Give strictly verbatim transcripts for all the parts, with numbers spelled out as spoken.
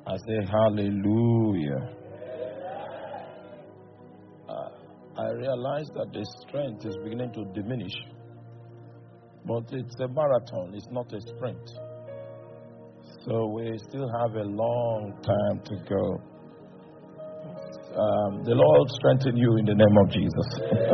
I say hallelujah. Uh, I realize that the strength is beginning to diminish. But it's a marathon, it's not a sprint. So we still have a long time to go. Um, the Lord strengthen you in the name of Jesus.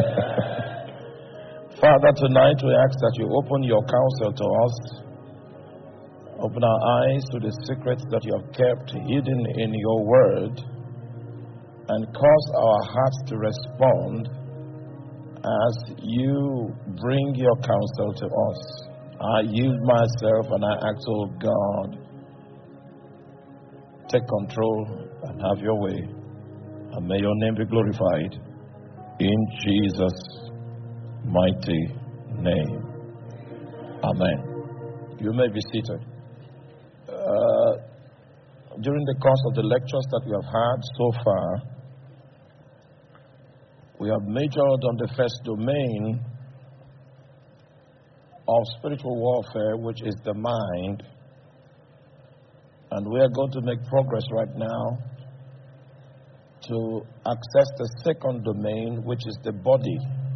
Father, tonight we ask that you open your counsel to us. Open our eyes to the secrets that you have kept hidden in your word, and cause our hearts to respond as you bring your counsel to us. I yield myself and I ask, oh God, take control and have your way, and may your name be glorified in Jesus' mighty name. Amen. You may be seated. Uh, during the course of the lectures that we have had so far, we have majored on the first domain of spiritual warfare, which is the mind. And we are going to make progress right now to access the second domain, which is the body.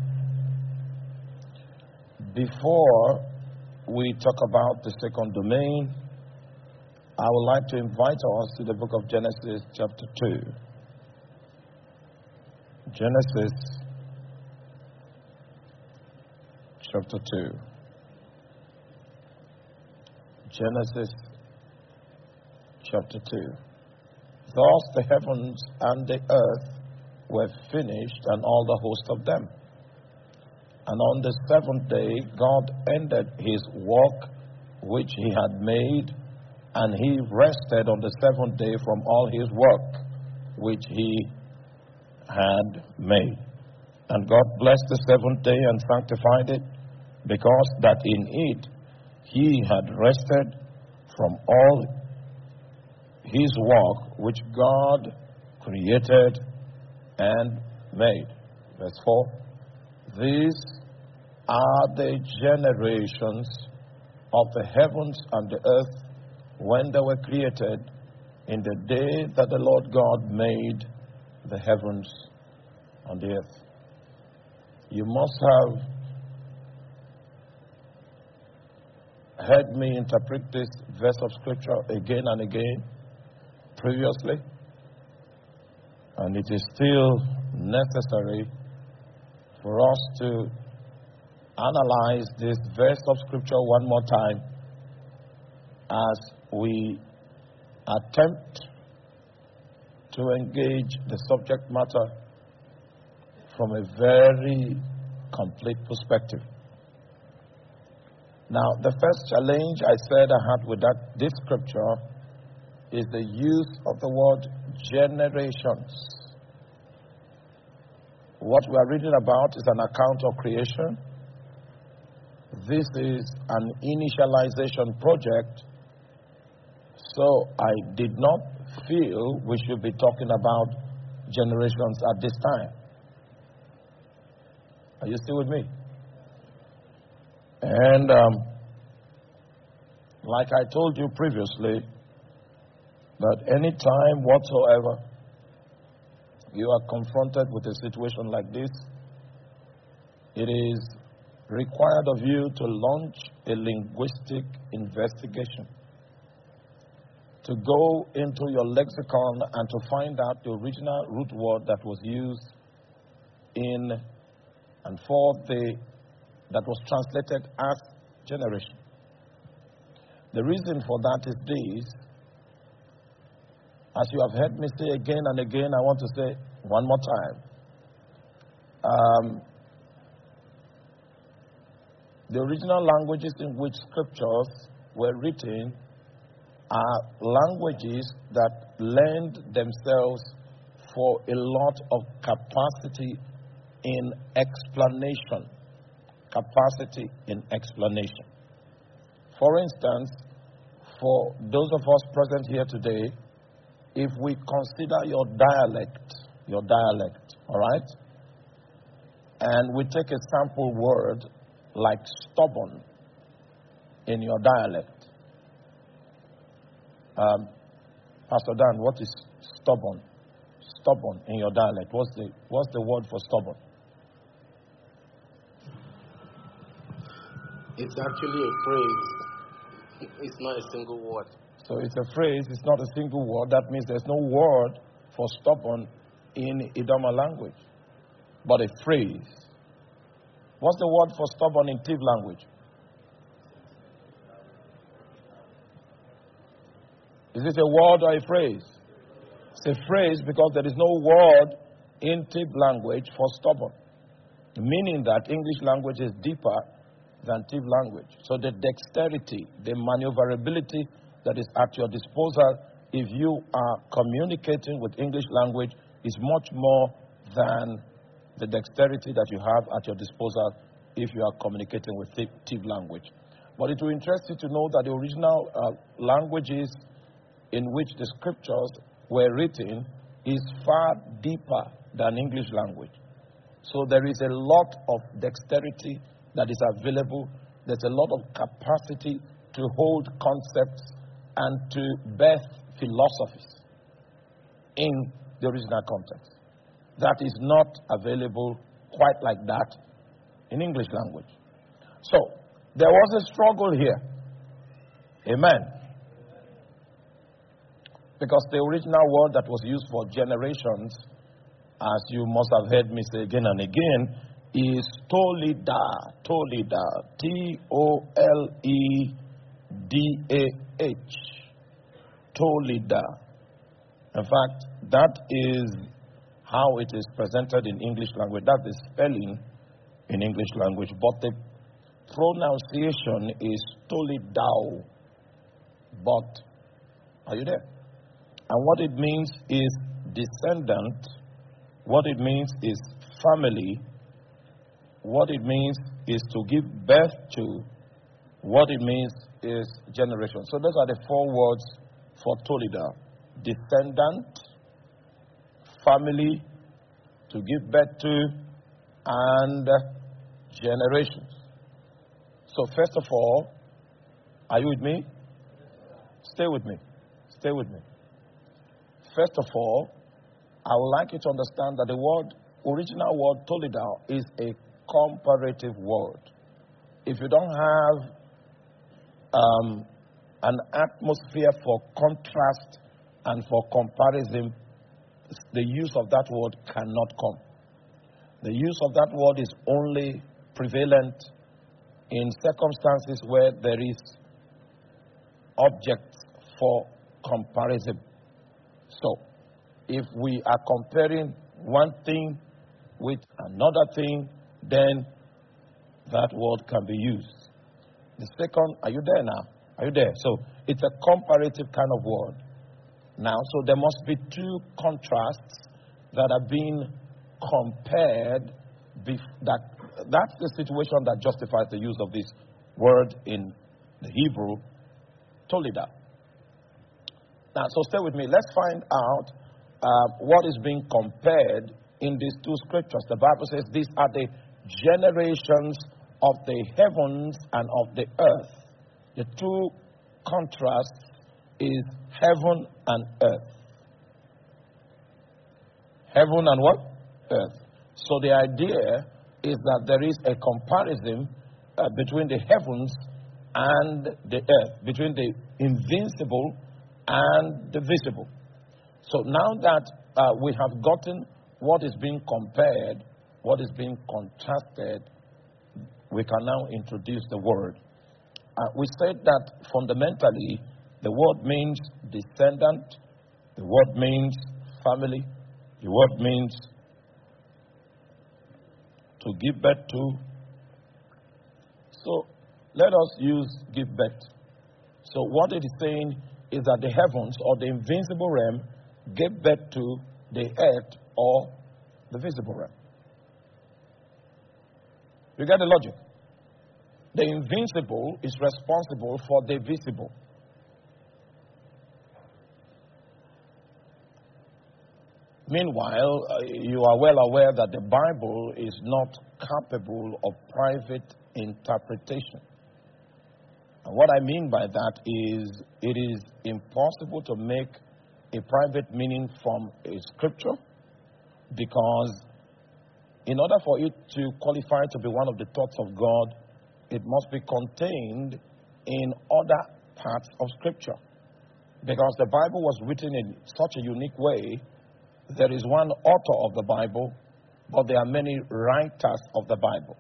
Before we talk about the second domain, I would like to invite us to the book of Genesis chapter two. Genesis chapter two. Genesis chapter two. Thus the heavens and the earth were finished, and all the host of them. And on the seventh day God ended his work which he had made, and he rested on the seventh day from all his work which he had made. And God blessed the seventh day and sanctified it, because that in it he had rested from all his work which God created and made. Verse four. These are the generations of the heavens and the earth when they were created, in the day that the Lord God made the heavens and the earth. You must have heard me interpret this verse of scripture again and again previously, and it is still necessary for us to analyze this verse of scripture one more time as we attempt to engage the subject matter from a very complete perspective. Now, the first challenge I said I had with that this scripture is the use of the word generations. What we are reading about is an account of creation. This is an initialization project, so I did not feel we should be talking about generations at this time. Are you still with me? And um, like I told you previously, that any time whatsoever you are confronted with a situation like this, it is required of you to launch a linguistic investigation, to go into your lexicon and to find out the original root word that was used in and for the that was translated as generation. The reason for that is this: as you have heard me say again and again, I want to say one more time. Um, the original languages in which scriptures were written are languages that lend themselves for a lot of capacity in explanation. Capacity in explanation. For instance, for those of us present here today, if we consider your dialect, your dialect, all right, and we take a sample word like stubborn in your dialect, um, Pastor Dan, what is stubborn? Stubborn in your dialect. What's the what's the word for stubborn? It's actually a phrase. It's not a single word. So it's a phrase, it's not a single word. That means there's no word for stubborn in Idoma language, but a phrase. What's the word for stubborn in Tiv language? Is it a word or a phrase? It's a phrase because there is no word in Tiv language for stubborn, meaning that English language is deeper than Tiv language. So the dexterity, the maneuverability that is at your disposal if you are communicating with English language is much more than the dexterity that you have at your disposal if you are communicating with Tiv language. But it will interest you to know that the original uh, languages in which the scriptures were written is far deeper than English language. So there is a lot of dexterity that is available. There's a lot of capacity to hold concepts and to birth philosophies in the original context. That is not available quite like that in English language. So there was a struggle here. Amen. Because the original word that was used for generations, as you must have heard me say again and again, is Tolida. Tolida. T O L E D A H. Tolida. In fact, that is how it is presented in English language. That's the spelling in English language. But the pronunciation is Tolidao. But, are you there? And what it means is descendant. What it means is family. What it means is to give birth to. What it means is generation. So those are the four words for Tolida. Descendant, family, to give birth to, and generations. So first of all, are you with me? Stay with me. Stay with me. First of all, I would like you to understand that the word, original word Tolida, is a comparative word. If you don't have um, an atmosphere for contrast and for comparison, the use of that word cannot come. The use of that word is only prevalent in circumstances where there is objects for comparison. So, if we are comparing one thing with another thing, then that word can be used. The second, are you there now? Are you there? So, it's a comparative kind of word. Now, so there must be two contrasts that are being compared. That, that's the situation that justifies the use of this word in the Hebrew, Tolida. Now, so stay with me. Let's find out uh, what is being compared in these two scriptures. The Bible says these are the generations of the heavens and of the earth. The two contrasts is heaven and earth. Heaven and what? Earth. So the idea is that there is a comparison uh, between the heavens and the earth, between the invincible and the visible. So now that uh, we have gotten what is being compared, what is being contrasted, we can now introduce the word. Uh, we said that fundamentally the word means descendant, the word means family, the word means to give birth to. So let us use give birth. So what it is saying is that the heavens or the invincible realm gave birth to the earth or the visible realm. You get the logic? The invincible is responsible for the visible. Meanwhile, uh, you are well aware that the Bible is not capable of private interpretation. And what I mean by that is it is impossible to make a private meaning from a scripture, because in order for it to qualify to be one of the thoughts of God, it must be contained in other parts of scripture. Because the Bible was written in such a unique way, there is one author of the Bible, but there are many writers of the Bible.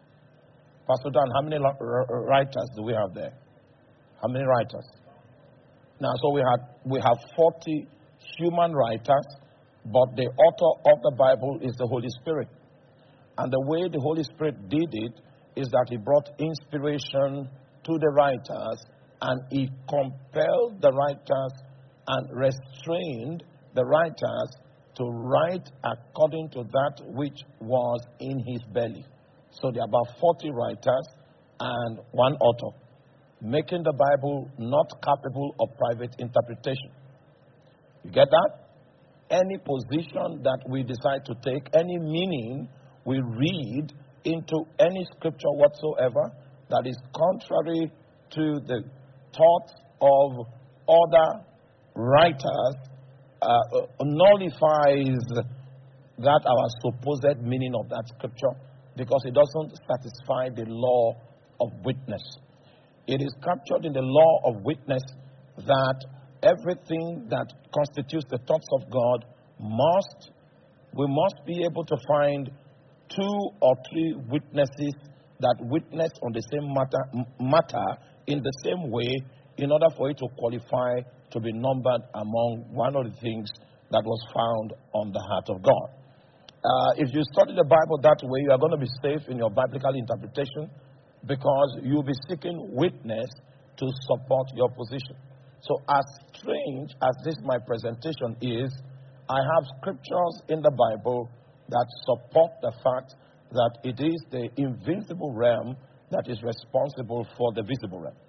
Pastor Dan, how many writers do we have there? How many writers? Now, so we have we have forty human writers, but the author of the Bible is the Holy Spirit. And the way the Holy Spirit did it is that he brought inspiration to the writers, and he compelled the writers and restrained the writers to write according to that which was in his belly. So there are about forty writers and one author, making the Bible not capable of private interpretation. You get that? Any position that we decide to take, any meaning we read into any scripture whatsoever that is contrary to the thoughts of other writers uh, nullifies that our supposed meaning of that scripture, because it doesn't satisfy the law of witness. It is captured in the law of witness that everything that constitutes the thoughts of God must, we must be able to find two or three witnesses that witness on the same matter, matter in the same way, in order for it to qualify to be numbered among one of the things that was found on the heart of God. Uh, if you study the Bible that way, you are going to be safe in your biblical interpretation, because you'll be seeking witness to support your position. So as strange as this my presentation is, I have scriptures in the Bible that support the fact that it is the invisible realm that is responsible for the visible realm.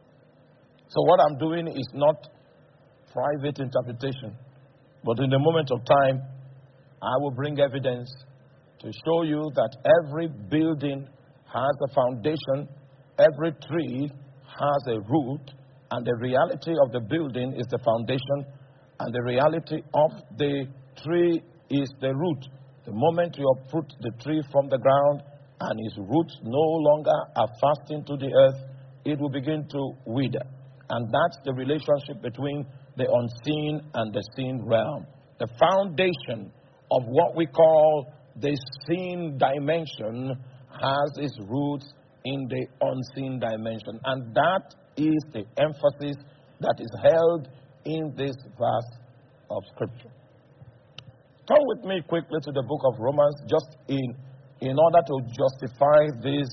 So what I'm doing is not private interpretation, but in the moment of time, I will bring evidence to show you that every building has a foundation, every tree has a root, and the reality of the building is the foundation, and the reality of the tree is the root. The moment you uproot the tree from the ground and its roots no longer are fastened to the earth, it will begin to wither. And that's the relationship between the unseen and the seen realm. The foundation of what we call the seen dimension has its roots in the unseen dimension. And that is the emphasis that is held in this verse of Scripture. Turn with me quickly to the book of Romans, just in, in order to justify this,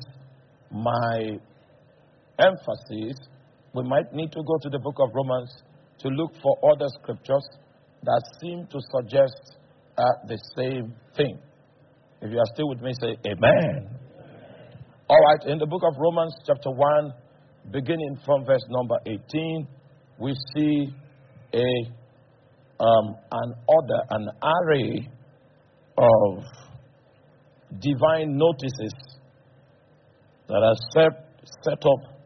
my emphasis. We might need to go to the book of Romans to look for other scriptures that seem to suggest uh, the same thing. If you are still with me, say amen. All right, in the book of Romans chapter one, beginning from verse number eighteen, we see a um, an order, an array of divine notices that are set, set up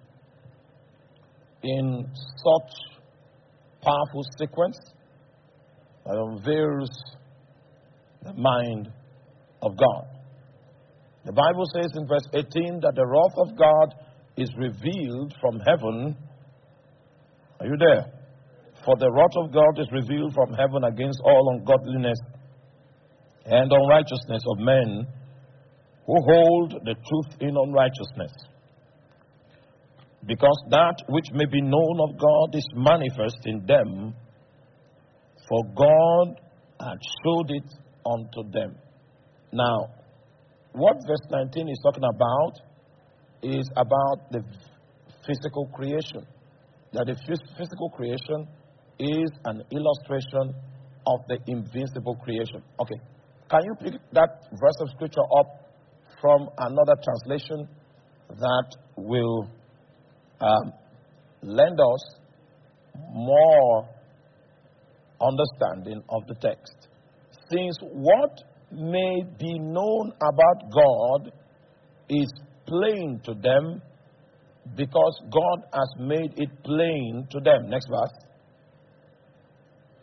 in such powerful sequence that unveils the mind of God. The Bible says in verse eighteen that the wrath of God is revealed from heaven. Are you there? For the wrath of God is revealed from heaven against all ungodliness and unrighteousness of men who hold the truth in unrighteousness. Because that which may be known of God is manifest in them, for God had showed it unto them. Now, what verse nineteen is talking about is about the physical creation. That the physical creation is an illustration of the invisible creation. Okay, can you pick that verse of scripture up from another translation that will um, lend us more understanding of the text? Since what may be known about God is plain to them, because God has made it plain to them. Next verse.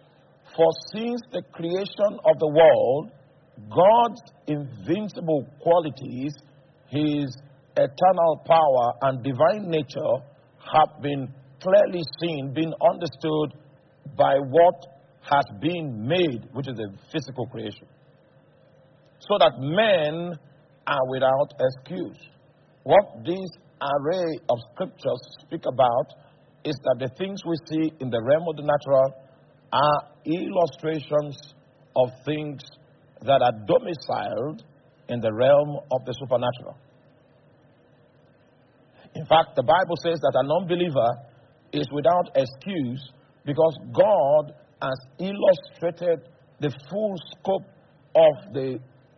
For since the creation of the world, God's invincible qualities, his eternal power and divine nature have been clearly seen, been understood by what has been made, which is the physical creation, so that men are without excuse. What this array of scriptures speak about is that the things we see in the realm of the natural are illustrations of things that are domiciled in the realm of the supernatural. In fact, the Bible says that an unbeliever is without excuse because God has illustrated the full scope of the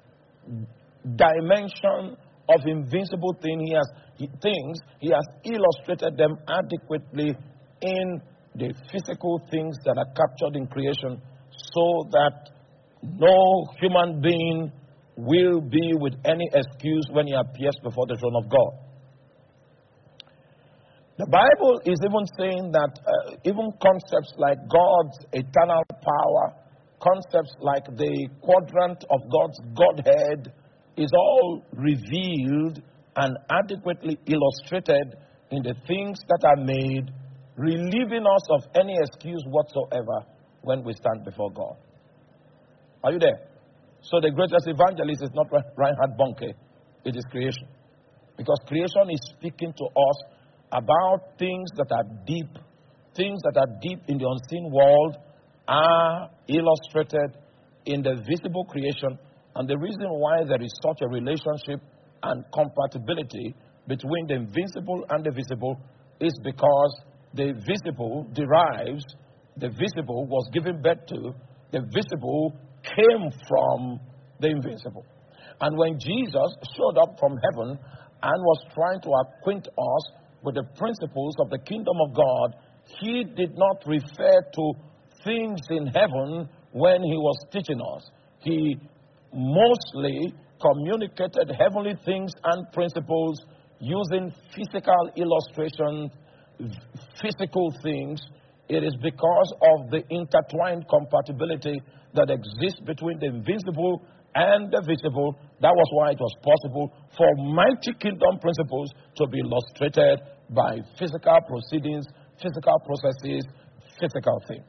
dimension of invincible thing he has, he, things. He has illustrated them adequately in the physical things that are captured in creation, so that no human being will be with any excuse when he appears before the throne of God. The Bible is even saying that uh, even concepts like God's eternal power, concepts like the quadrant of God's Godhead, is all revealed and adequately illustrated in the things that are made, relieving us of any excuse whatsoever when we stand before God. Are you there? So the greatest evangelist is not Reinhard Bonnke, it is creation. Because creation is speaking to us about things that are deep, things that are deep in the unseen world are illustrated in the visible creation. And the reason why there is such a relationship and compatibility between the invisible and the visible is because the visible derives, the visible was given birth to, the visible came from the invisible. And when Jesus showed up from heaven and was trying to acquaint us with the principles of the kingdom of God, he did not refer to things in heaven when he was teaching us. He mostly communicated heavenly things and principles using physical illustrations, physical things. It is because of the intertwined compatibility that exists between the invisible and the visible. That was why it was possible for mighty kingdom principles to be illustrated by physical proceedings, physical processes, physical things.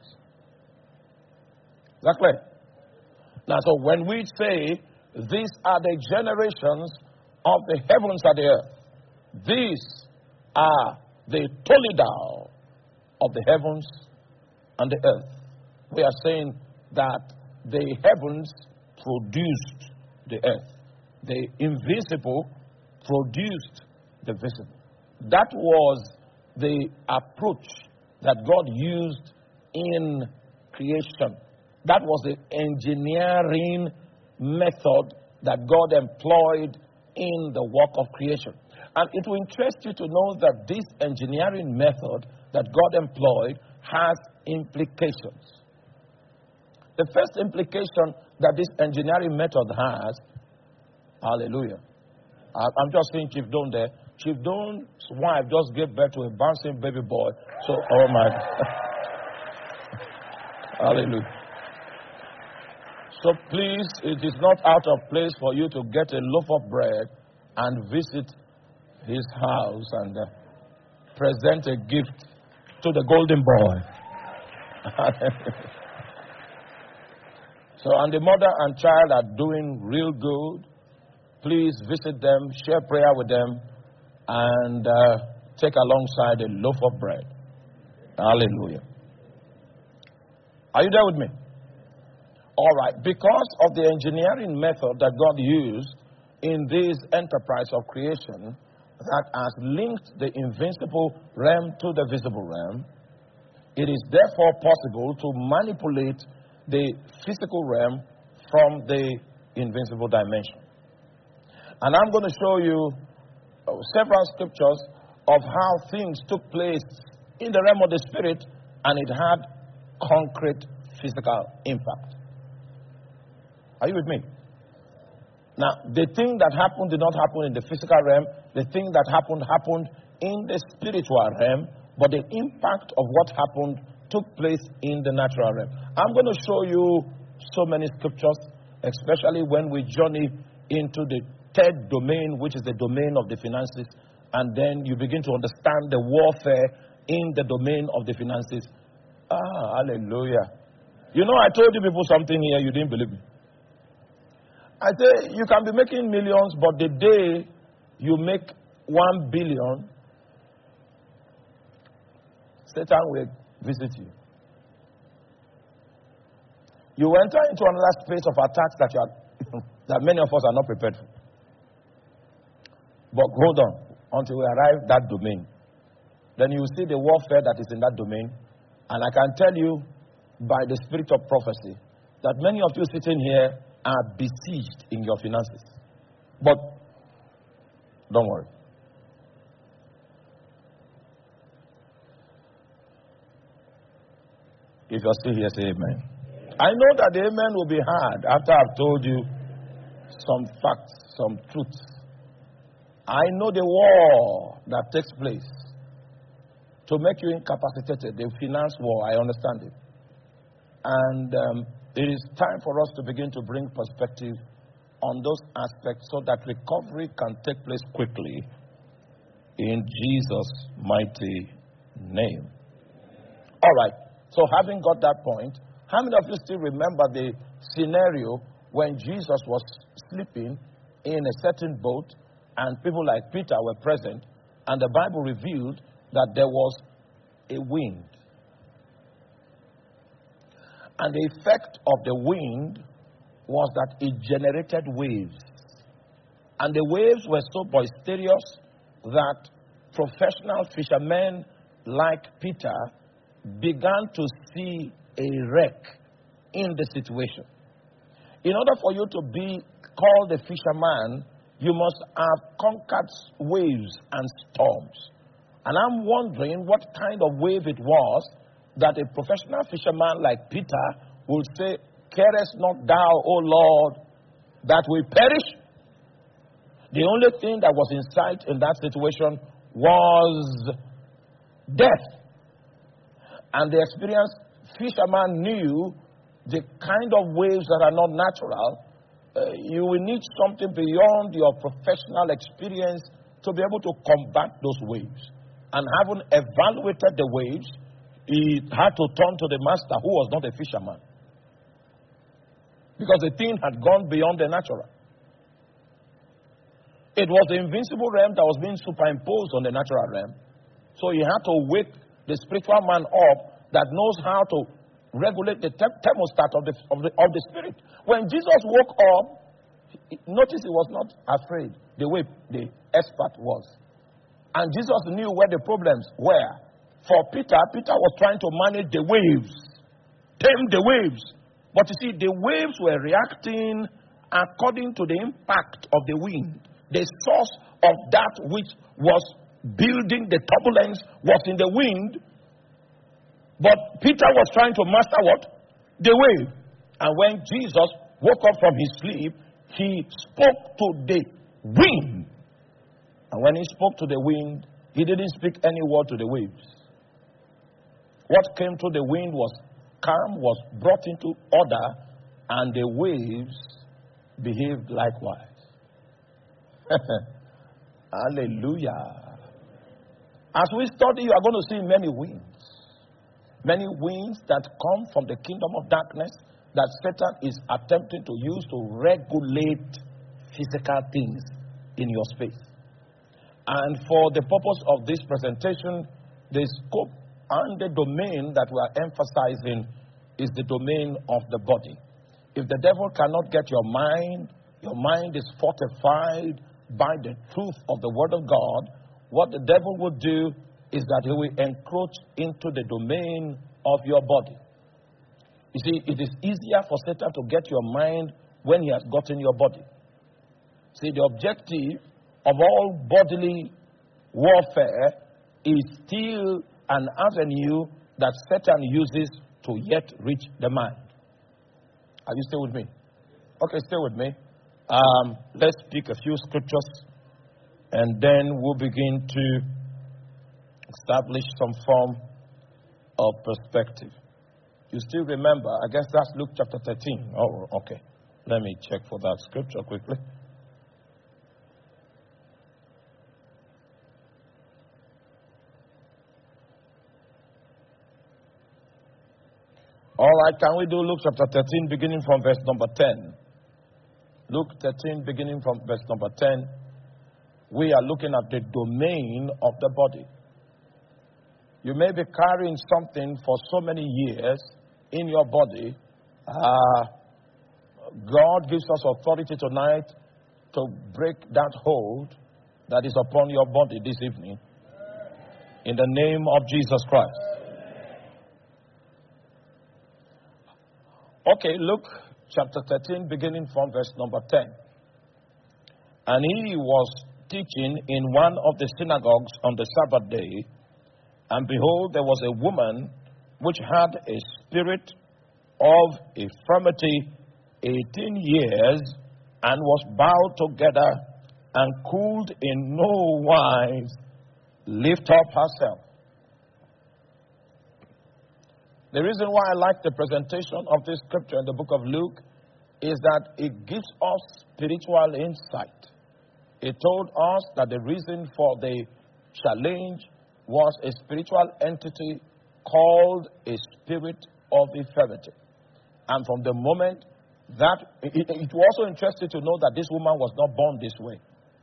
Is that clear? Now, so when we say these are the generations of the heavens and the earth, these are the Toledao of the heavens and the earth. We are saying that the heavens produced the earth. The invisible produced the visible. That was the approach that God used in creation. That was the engineering method that God employed in the work of creation. And it will interest you to know that this engineering method that God employed has implications. The first implication that this engineering method has, hallelujah. I'm just saying Chief Don there. Chief Don's wife just gave birth to a bouncing baby boy. So, oh my God. Hallelujah. So please, it is not out of place for you to get a loaf of bread and visit his house and uh, present a gift to the golden boy. So, and the mother and child are doing real good. Please visit them, share prayer with them, and uh, take alongside a loaf of bread. Hallelujah. Are you there with me? All right. Because of the engineering method that God used in this enterprise of creation that has linked the invincible realm to the visible realm, it is therefore possible to manipulate the physical realm from the invincible dimension. And I'm going to show you several scriptures of how things took place in the realm of the spirit and it had concrete physical impact. Are you with me? Now, the thing that happened did not happen in the physical realm. The thing that happened happened in the spiritual realm, but the impact of what happened took place in the natural realm. I'm going to show you so many scriptures, especially when we journey into the third domain, which is the domain of the finances, and then you begin to understand the warfare in the domain of the finances. Ah, hallelujah. You know, I told you people something here, you didn't believe me. I say, you can be making millions, but the day you make one billion, Satan will visit you. You enter into another space of attacks that, you are, that many of us are not prepared for. But hold on until we arrive at that domain. Then you will see the warfare that is in that domain. And I can tell you by the spirit of prophecy that many of you sitting here are besieged in your finances. But don't worry. If you're still here, say amen. I know that the amen will be hard after I've told you some facts, some truths. I know the war that takes place to make you incapacitated, the finance war, I understand it. And um, it is time for us to begin to bring perspective on those aspects so that recovery can take place quickly in Jesus' mighty name. All right. So having got that point, how many of you still remember the scenario when Jesus was sleeping in a certain boat and people like Peter were present, and the Bible revealed that there was a wind. And the effect of the wind was that it generated waves. And the waves were so boisterous that professional fishermen like Peter began to see a wreck in the situation. In order for you to be called a fisherman, you must have conquered waves and storms. And I'm wondering what kind of wave it was that a professional fisherman like Peter would say, "Carest not thou, O Lord, that we perish?" The only thing that was in sight in that situation was death. And the experienced fisherman knew the kind of waves that are not natural. Uh, you will need something beyond your professional experience to be able to combat those waves. And having evaluated the waves, he had to turn to the master, who was not a fisherman. Because the thing had gone beyond the natural. It was the invincible realm that was being superimposed on the natural realm. So he had to wake the spiritual man up that knows how to regulate the thermostat of the, of the, of the spirit. When Jesus woke up, notice he was not afraid the way the expert was. And Jesus knew where the problems were. For Peter, Peter was trying to manage the waves, tame the waves. But you see, the waves were reacting according to the impact of the wind. The source of that which was building the turbulence was in the wind. But Peter was trying to master what? The wave. And when Jesus woke up from his sleep, he spoke to the wind. And when he spoke to the wind, he didn't speak any word to the waves. What came to the wind was calm, was brought into order, and the waves behaved likewise. Hallelujah. As we study, you are going to see many winds. Many winds that come from the kingdom of darkness that Satan is attempting to use to regulate physical things in your space. And for the purpose of this presentation, the scope and the domain that we are emphasizing is the domain of the body. If the devil cannot get your mind, your mind is fortified by the truth of the word of God, what the devil will do is that he will encroach into the domain of your body. You see, it is easier for Satan to get your mind when he has gotten your body. See, the objective of all bodily warfare is still an avenue that Satan uses to yet reach the mind. Are you still with me? Okay, stay with me. Um, let's pick a few scriptures and then we'll begin to establish some form of perspective. You still remember, I guess that's Luke chapter thirteen. Oh, okay. Let me check for that scripture quickly. All right, can we do Luke chapter thirteen, beginning from verse number ten? Luke thirteen, beginning from verse number ten. We are looking at the domain of the body. You may be carrying something for so many years in your body. Uh, God gives us authority tonight to break that hold that is upon your body this evening. In the name of Jesus Christ. Okay, Luke chapter thirteen, beginning from verse number ten. And he was teaching in one of the synagogues on the Sabbath day, and behold, there was a woman which had a spirit of infirmity eighteen years, and was bowed together, and could in no wise lift up herself. The reason why I like the presentation of this scripture in the book of Luke is that it gives us spiritual insight. It told us that the reason for the challenge was a spiritual entity called a spirit of infirmity. And from the moment that, it, it was also interesting to know that this woman was not born this way.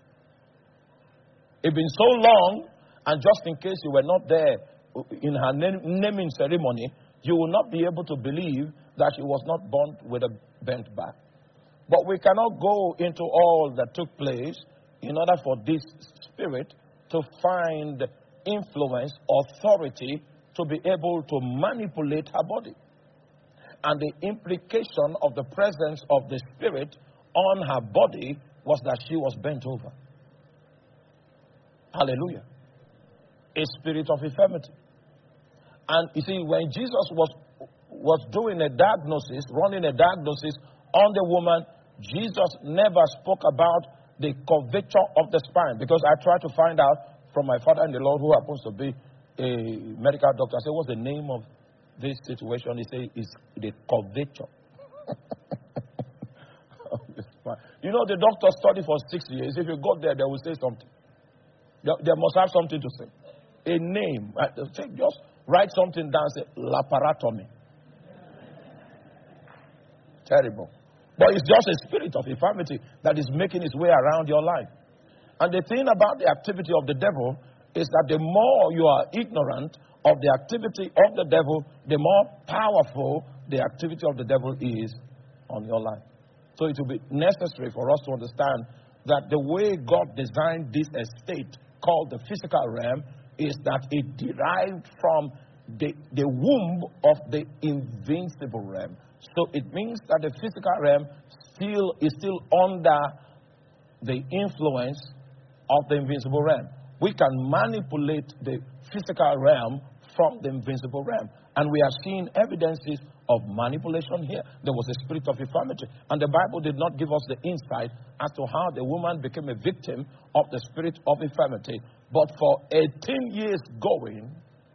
It's been so long, and just in case you were not there in her name, naming ceremony, you will not be able to believe that she was not born with a bent back. But we cannot go into all that took place in order for this spirit to find influence, authority, to be able to manipulate her body. And the implication of the presence of the spirit on her body was that she was bent over. Hallelujah. A spirit of infirmity. And you see, when Jesus was, was doing a diagnosis, running a diagnosis on the woman, Jesus never spoke about the curvature of the spine. Because I tried to find out from my father in the Lord, who happens to be a medical doctor. I said, what's the name of this situation? He said, it's the curvature. You know, the doctor studied for six years. If you go there, they will say something. They, they must have something to say. A name. Just write something down, say, laparotomy. Terrible. But it's just a spirit of infirmity that is making its way around your life. And the thing about the activity of the devil is that the more you are ignorant of the activity of the devil, the more powerful the activity of the devil is on your life. So it will be necessary for us to understand that the way God designed this estate called the physical realm is that it derived from the, the womb of the invincible realm. So it means that the physical realm still is still under the influence of the invincible realm. We can manipulate the physical realm from the invincible realm. And we are seeing evidences of manipulation here. There was a spirit of infirmity. And the Bible did not give us the insight as to how the woman became a victim of the spirit of infirmity. But for eighteen years going,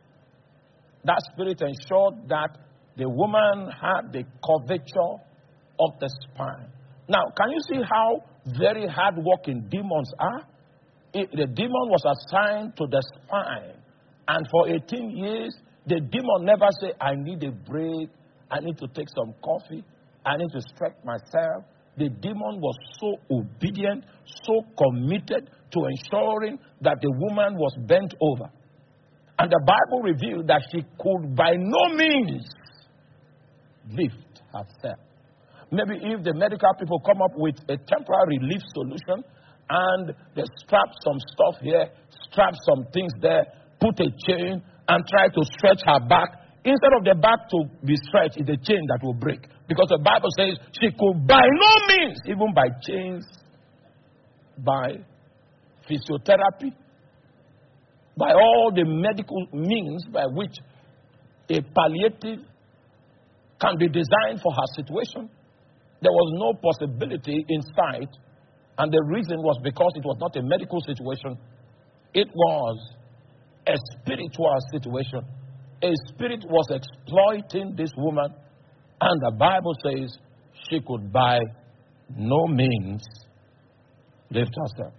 that spirit ensured that the woman had the curvature of the spine. Now, can you see how very hard-working demons are? It, the demon was assigned to the spine. And for eighteen years, the demon never said, I need a break. I need to take some coffee. I need to stretch myself. The demon was so obedient, so committed to ensuring that the woman was bent over. And the Bible revealed that she could by no means lift herself. Maybe if the medical people come up with a temporary relief solution and they strap some stuff here, strap some things there, put a chain and try to stretch her back, instead of the back to be stretched, it's the chain that will break. Because the Bible says she could by no means, even by chains, by physiotherapy, by all the medical means by which a palliative can be designed for her situation, there was no possibility in sight. And the reason was because it was not a medical situation. It was a spiritual situation. A spirit was exploiting this woman, and the Bible says she could by no means lift herself.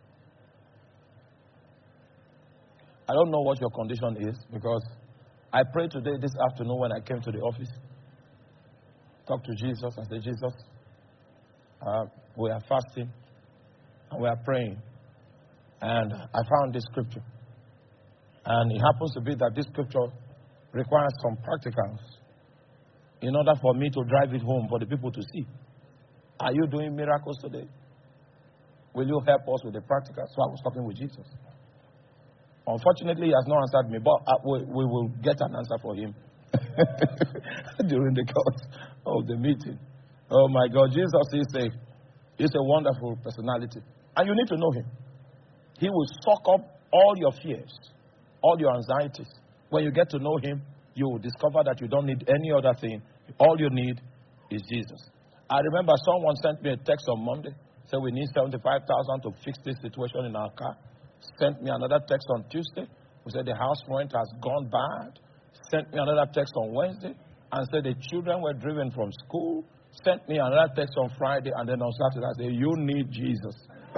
I don't know what your condition is, because I prayed today, this afternoon, when I came to the office. Talked to Jesus. I said, Jesus, uh, we are fasting and we are praying. And I found this scripture. And it happens to be that this scripture requires some practicals in order for me to drive it home for the people to see. Are you doing miracles today? Will you help us with the practicals? So I was talking with Jesus. Unfortunately, he has not answered me, but uh, we, we will get an answer for him during the course of the meeting. Oh my God, Jesus is a, is a wonderful personality. And you need to know him. He will suck up all your fears, all your anxieties. When you get to know him, you will discover that you don't need any other thing. All you need is Jesus. I remember someone sent me a text on Monday, said we need seventy-five thousand to fix this situation in our car. Sent me another text on Tuesday, who said the house rent has gone bad. Sent me another text on Wednesday, and said the children were driven from school. Sent me another text on Friday, and then on Saturday I said, you need Jesus.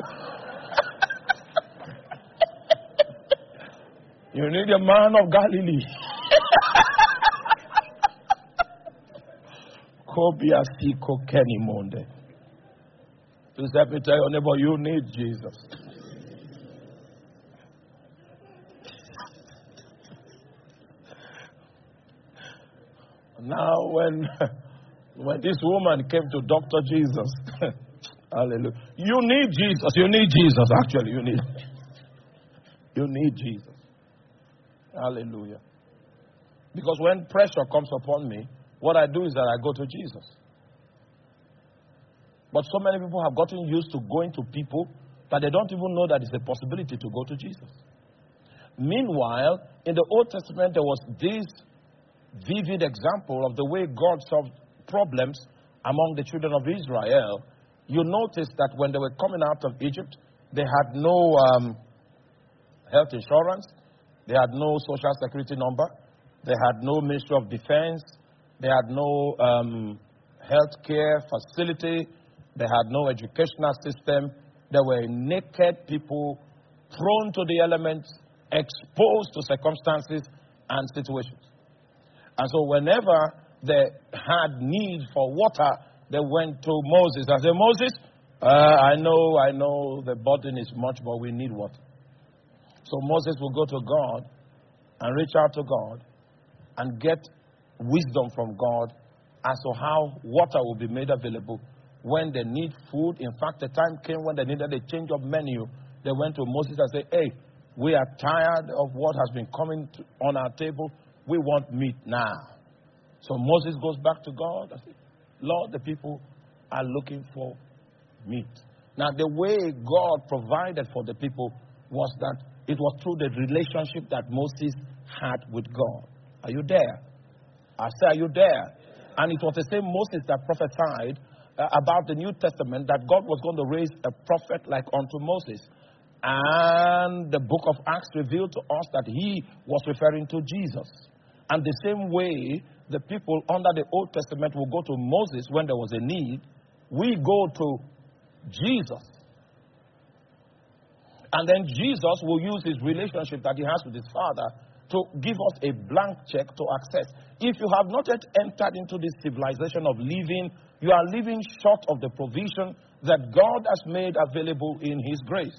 You need a man of Galilee. Kobiasi Kenny Monde. Please help me tell your neighbor, you need Jesus. Now, when, when this woman came to Doctor Jesus, hallelujah, you need Jesus. You need Jesus. Actually, you need, you need Jesus. Hallelujah. Because when pressure comes upon me, what I do is that I go to Jesus. But so many people have gotten used to going to people that they don't even know that it's a possibility to go to Jesus. Meanwhile, in the Old Testament, there was this vivid example of the way God solved problems among the children of Israel. You notice that when they were coming out of Egypt, they had no um, health insurance, they had no social security number, they had no Ministry of Defense, they had no um, health care facility, they had no educational system. They were naked people, prone to the elements, exposed to circumstances and situations. And so whenever they had need for water, they went to Moses and said, Moses, uh, I know, I know the burden is much, but we need water. So Moses will go to God and reach out to God and get wisdom from God as to how water will be made available when they need food. In fact, the time came when they needed a change of menu. They went to Moses and said, hey, we are tired of what has been coming to, on our table. We want meat now. So Moses goes back to God and says, Lord, the people are looking for meat. Now, the way God provided for the people was that it was through the relationship that Moses had with God. Are you there? I say, are you there? And it was the same Moses that prophesied uh, about the New Testament, that God was going to raise a prophet like unto Moses. And the book of Acts revealed to us that he was referring to Jesus. And the same way the people under the Old Testament will go to Moses when there was a need, we go to Jesus. And then Jesus will use his relationship that he has with his Father to give us a blank check to access. If you have not yet entered into this civilization of living, you are living short of the provision that God has made available in his grace.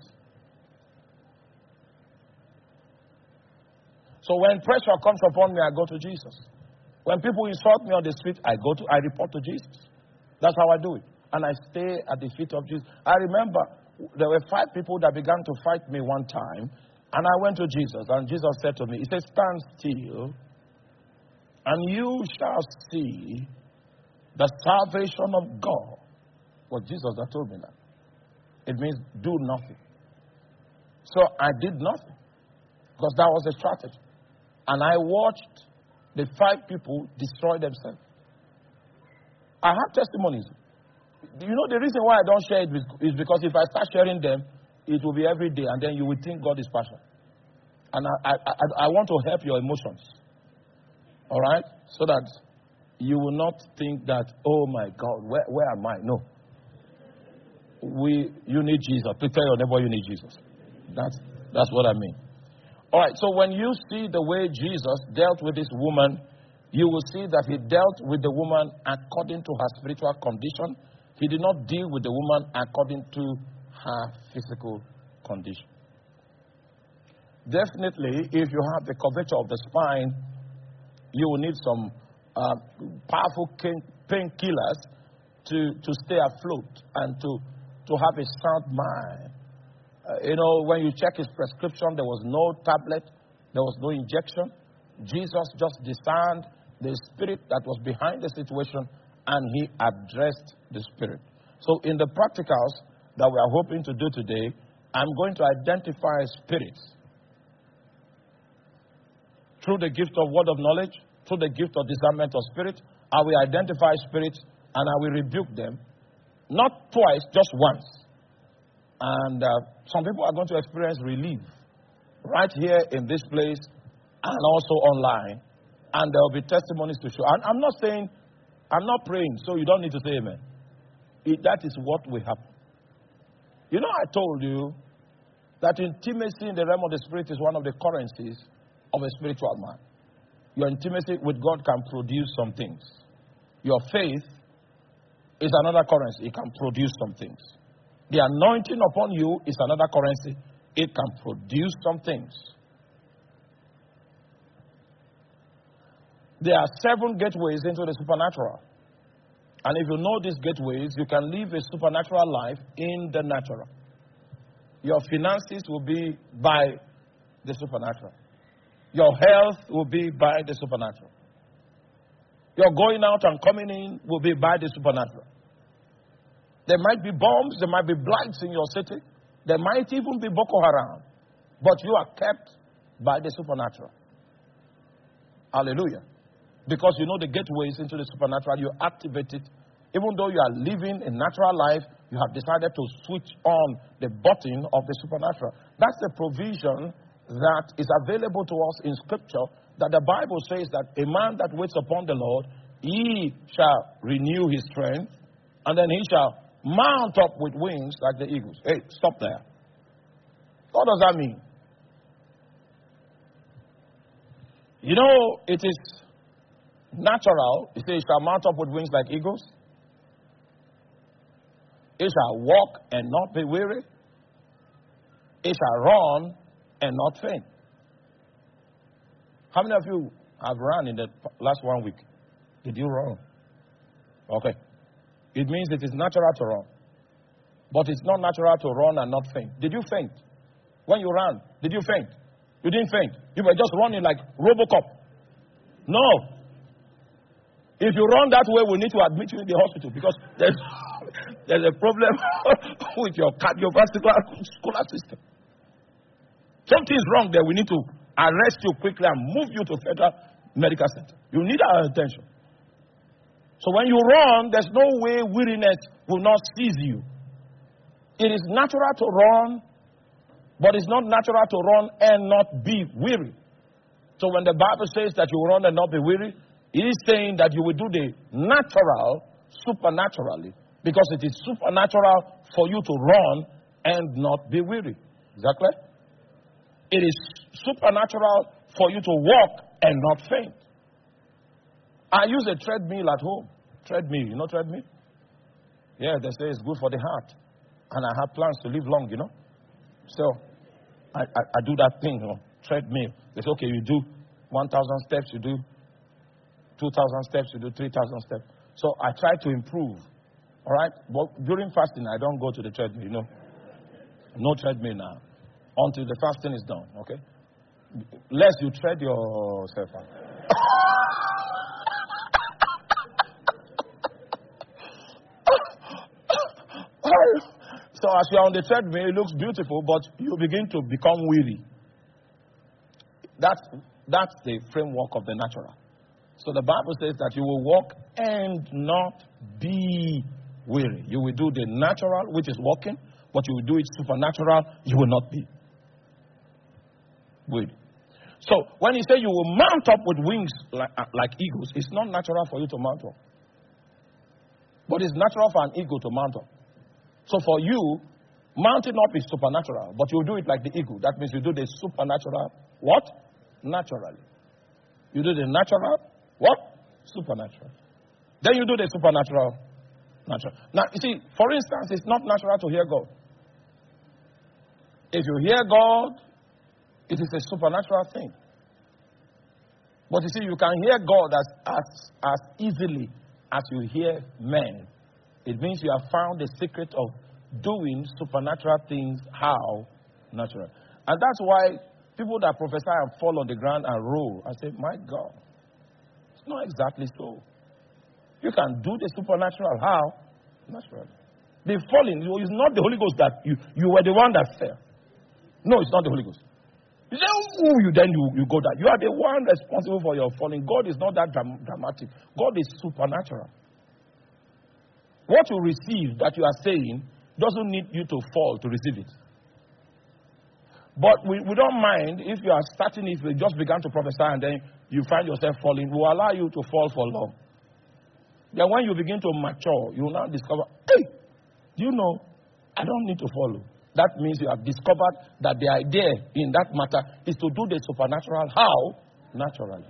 So when pressure comes upon me, I go to Jesus. When people insult me on the street, I go to, I report to Jesus. That's how I do it. And I stay at the feet of Jesus. I remember there were five people that began to fight me one time. And I went to Jesus. And Jesus said to me, he said, stand still, and you shall see the salvation of God. Well, Jesus that told me that. It means do nothing. So I did nothing. Because that was the strategy. And I watched the five people destroy themselves. I have testimonies. You know, the reason why I don't share it is because if I start sharing them, it will be every day, and then you will think God is partial. And I, I, I, I want to help your emotions. All right? So that you will not think that, oh my God, where, where am I? No. We, you need Jesus. Please tell your neighbor you need Jesus. That's, that's what I mean. All right, so when you see the way Jesus dealt with this woman, you will see that he dealt with the woman according to her spiritual condition. He did not deal with the woman according to her physical condition. Definitely, if you have the curvature of the spine, you will need some uh, powerful painkillers to, to stay afloat and to, to have a sound mind. Uh, you know, when you check his prescription, there was no tablet, there was no injection. Jesus just discerned the spirit that was behind the situation, and he addressed the spirit. So in the practicals that we are hoping to do today, I'm going to identify spirits through the gift of word of knowledge, through the gift of discernment of spirit. I will identify spirits and I will rebuke them, not twice, just once. And uh, some people are going to experience relief right here in this place and also online. And there will be testimonies to show. And I'm not saying, I'm not praying, so you don't need to say amen. It, that is what will happen. You know, I told you that intimacy in the realm of the spirit is one of the currencies of a spiritual man. Your intimacy with God can produce some things. Your faith is another currency. It can produce some things. The anointing upon you is another currency. It can produce some things. There are seven gateways into the supernatural. And if you know these gateways, you can live a supernatural life in the natural. Your finances will be by the supernatural. Your health will be by the supernatural. Your going out and coming in will be by the supernatural. There might be bombs, there might be blights in your city. There might even be Boko Haram. But you are kept by the supernatural. Hallelujah. Because you know the gateways into the supernatural, you activate it. Even though you are living a natural life, you have decided to switch on the button of the supernatural. That's the provision that is available to us in Scripture, that the Bible says that a man that waits upon the Lord, he shall renew his strength, and then he shall mount up with wings like the eagles. Hey, stop there. What does that mean? You know, it is natural. He says, he shall mount up with wings like eagles. He shall walk and not be weary. He shall run and not faint. How many of you have run in the last one week? Did you run? Okay. It means it is natural to run. But it's not natural to run and not faint. Did you faint? When you ran, did you faint? You didn't faint. You were just running like Robocop. No. If you run that way, we need to admit you in the hospital because there's, there's a problem with your cardiovascular system. Something's wrong there. We need to arrest you quickly and move you to Federal Medical Center. You need our attention. So when you run, there's no way weariness will not seize you. It is natural to run, but it's not natural to run and not be weary. So when the Bible says that you run and not be weary, it is saying that you will do the natural supernaturally, because it is supernatural for you to run and not be weary. Exactly? It is supernatural for you to walk and not faint. I use a treadmill at home. Treadmill, you know treadmill? Yeah, they say it's good for the heart. And I have plans to live long, you know. So, I, I, I do that thing, you know, treadmill. They say, okay, you do one thousand steps, you do two thousand steps, you do three thousand steps. So, I try to improve, all right? But during fasting, I don't go to the treadmill, you know. No treadmill now. Until the fasting is done, okay? Lest you tread yourself out. So as you are on the treadmill, it looks beautiful, but you begin to become weary. That's, that's the framework of the natural. So the Bible says that you will walk and not be weary. You will do the natural, which is walking, but you will do it supernatural, you will not be weary. So when you say you will mount up with wings like, uh, like eagles, it's not natural for you to mount up. But it's natural for an eagle to mount up. So for you, mounting up is supernatural, but you do it like the eagle. That means you do the supernatural what? Naturally. You do the natural what? Supernatural. Then you do the supernatural natural. Now, you see, for instance, it's not natural to hear God. If you hear God, it is a supernatural thing. But you see, you can hear God as, as, as easily as you hear men. It means you have found the secret of doing supernatural things how? Natural. And that's why people that prophesy and fall on the ground and roll, I say, my God, it's not exactly so. You can do the supernatural how? Natural. The falling, it's not the Holy Ghost that you, you were the one that fell. No, it's not the Holy Ghost. You say, oh, you then you, you go down. You are the one responsible for your falling. God is not that dram- dramatic. God is supernatural. What you receive that you are saying doesn't need you to fall to receive it. But we, we don't mind if you are starting, if you just began to prophesy and then you find yourself falling. We will allow you to fall for long. Then when you begin to mature, you will now discover, hey, do you know, I don't need to follow. That means you have discovered that the idea in that matter is to do the supernatural how? Naturally.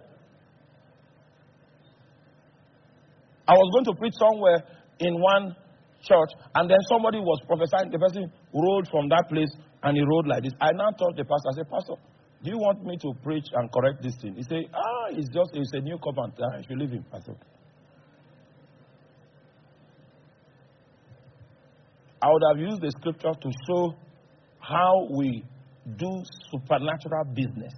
I was going to preach somewhere in one church, and then somebody was prophesying. The person rolled from that place, and he rolled like this. I now told the pastor, I said, Pastor, do you want me to preach and correct this thing? He said, ah, it's just, it's a new covenant. I should leave him. I said, okay. I would have used the scripture to show how we do supernatural business.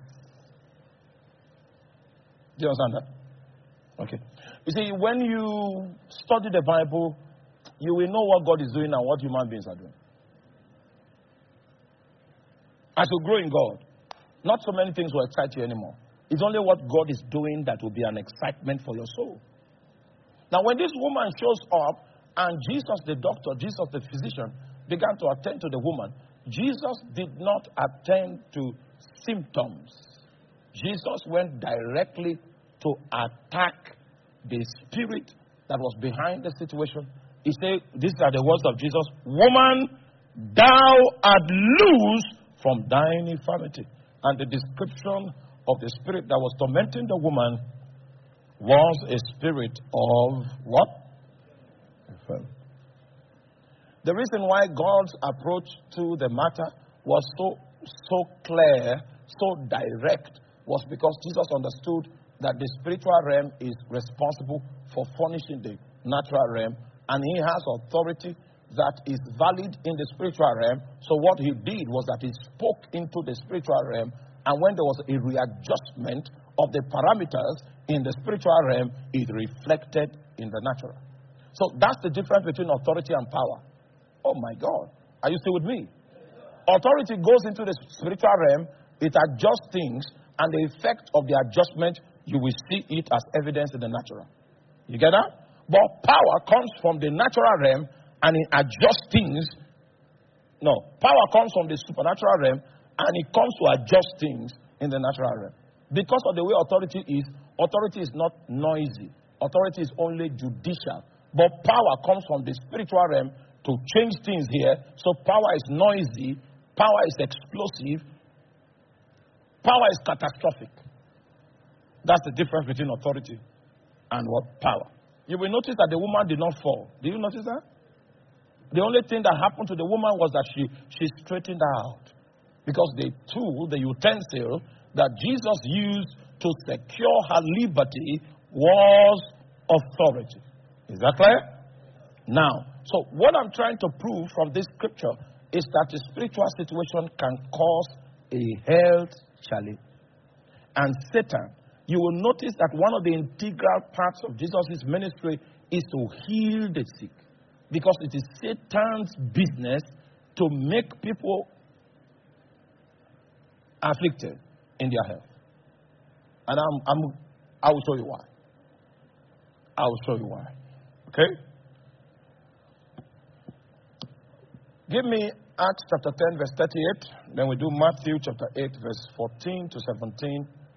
Do you understand that? Okay. You see, when you study the Bible, you will know what God is doing and what human beings are doing. As you grow in God, not so many things will excite you anymore. It's only what God is doing that will be an excitement for your soul. Now, when this woman shows up, and Jesus, the doctor, Jesus, the physician, began to attend to the woman, Jesus did not attend to symptoms. Jesus went directly to attack the spirit that was behind the situation. He said, these are the words of Jesus, woman, thou art loosed from thine infirmity. And the description of the spirit that was tormenting the woman was a spirit of what? The reason why God's approach to the matter was so so clear, so direct, was because Jesus understood that the spiritual realm is responsible for furnishing the natural realm, and he has authority that is valid in the spiritual realm. So what he did was that he spoke into the spiritual realm, and when there was a readjustment of the parameters in the spiritual realm, it reflected in the natural. So that's the difference between authority and power. Oh my God. Are you still with me? Authority goes into the spiritual realm, it adjusts things, and the effect of the adjustment, you will see it as evidence in the natural. You get that? But power comes from the natural realm and it adjusts things. No, power comes from the supernatural realm and it comes to adjust things in the natural realm. Because of the way authority is, authority is not noisy. Authority is only judicial. But power comes from the spiritual realm to change things here. So power is noisy, power is explosive, power is catastrophic. That's the difference between authority and what? Power. You will notice that the woman did not fall. Did you notice that? The only thing that happened to the woman was that she, she straightened out. Because the tool, the utensil that Jesus used to secure her liberty was authority. Is that clear? Now, so what I'm trying to prove from this scripture is that the spiritual situation can cause a health challenge. And Satan, you will notice that one of the integral parts of Jesus' ministry is to heal the sick. Because it is Satan's business to make people afflicted in their health. And I'm, I'm, I will show you why. I will show you why. Okay? Give me Acts chapter ten, verse thirty-eight. Then we do Matthew chapter eight, verse fourteen to seventeen.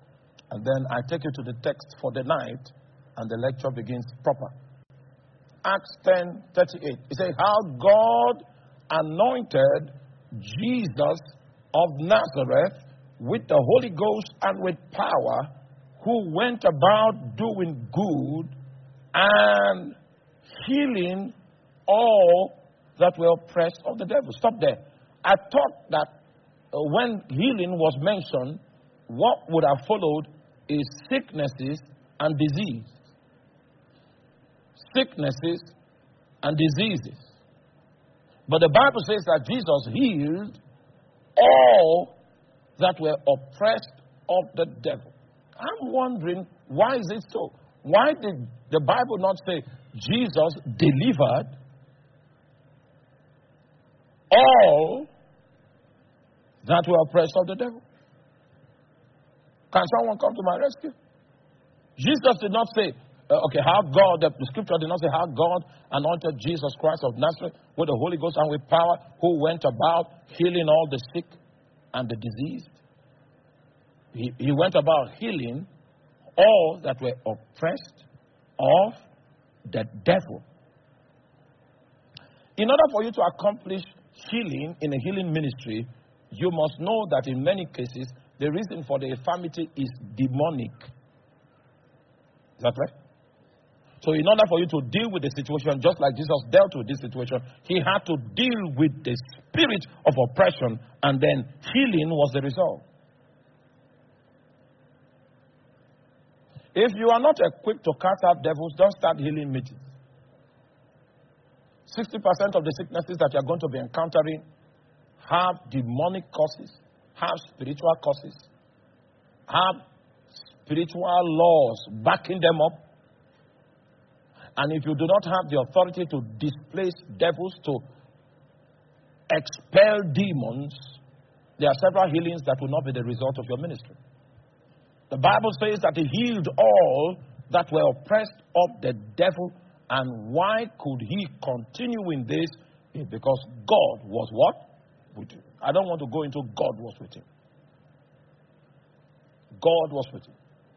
And then I take you to the text for the night, and the lecture begins proper. Acts ten thirty-eight. It says, how God anointed Jesus of Nazareth with the Holy Ghost and with power, who went about doing good and healing all that were oppressed of the devil. Stop there. I thought that uh, when healing was mentioned, what would have followed is sicknesses and disease. Sicknesses and diseases. But the Bible says that Jesus healed all that were oppressed of the devil. I'm wondering, why is it so? Why did the Bible not say Jesus delivered all that were oppressed of the devil? Can someone come to my rescue? Jesus did not say, uh, okay, how God, the, the scripture did not say how God anointed Jesus Christ of Nazareth with the Holy Ghost and with power, who went about healing all the sick and the diseased. He, he went about healing all that were oppressed of the devil. In order for you to accomplish healing in a healing ministry, you must know that in many cases, the reason for the infirmity is demonic. Is that right? So in order for you to deal with the situation, just like Jesus dealt with this situation, he had to deal with the spirit of oppression, and then healing was the result. If you are not equipped to cast out devils, don't start healing meetings. sixty percent of the sicknesses that you are going to be encountering have demonic causes, have spiritual causes, have spiritual laws backing them up. And if you do not have the authority to displace devils, to expel demons, there are several healings that will not be the result of your ministry. The Bible says that he healed all that were oppressed of the devil. And why could he continue in this? It's because God was what? With him. I don't want to go into God was with him. God was with him.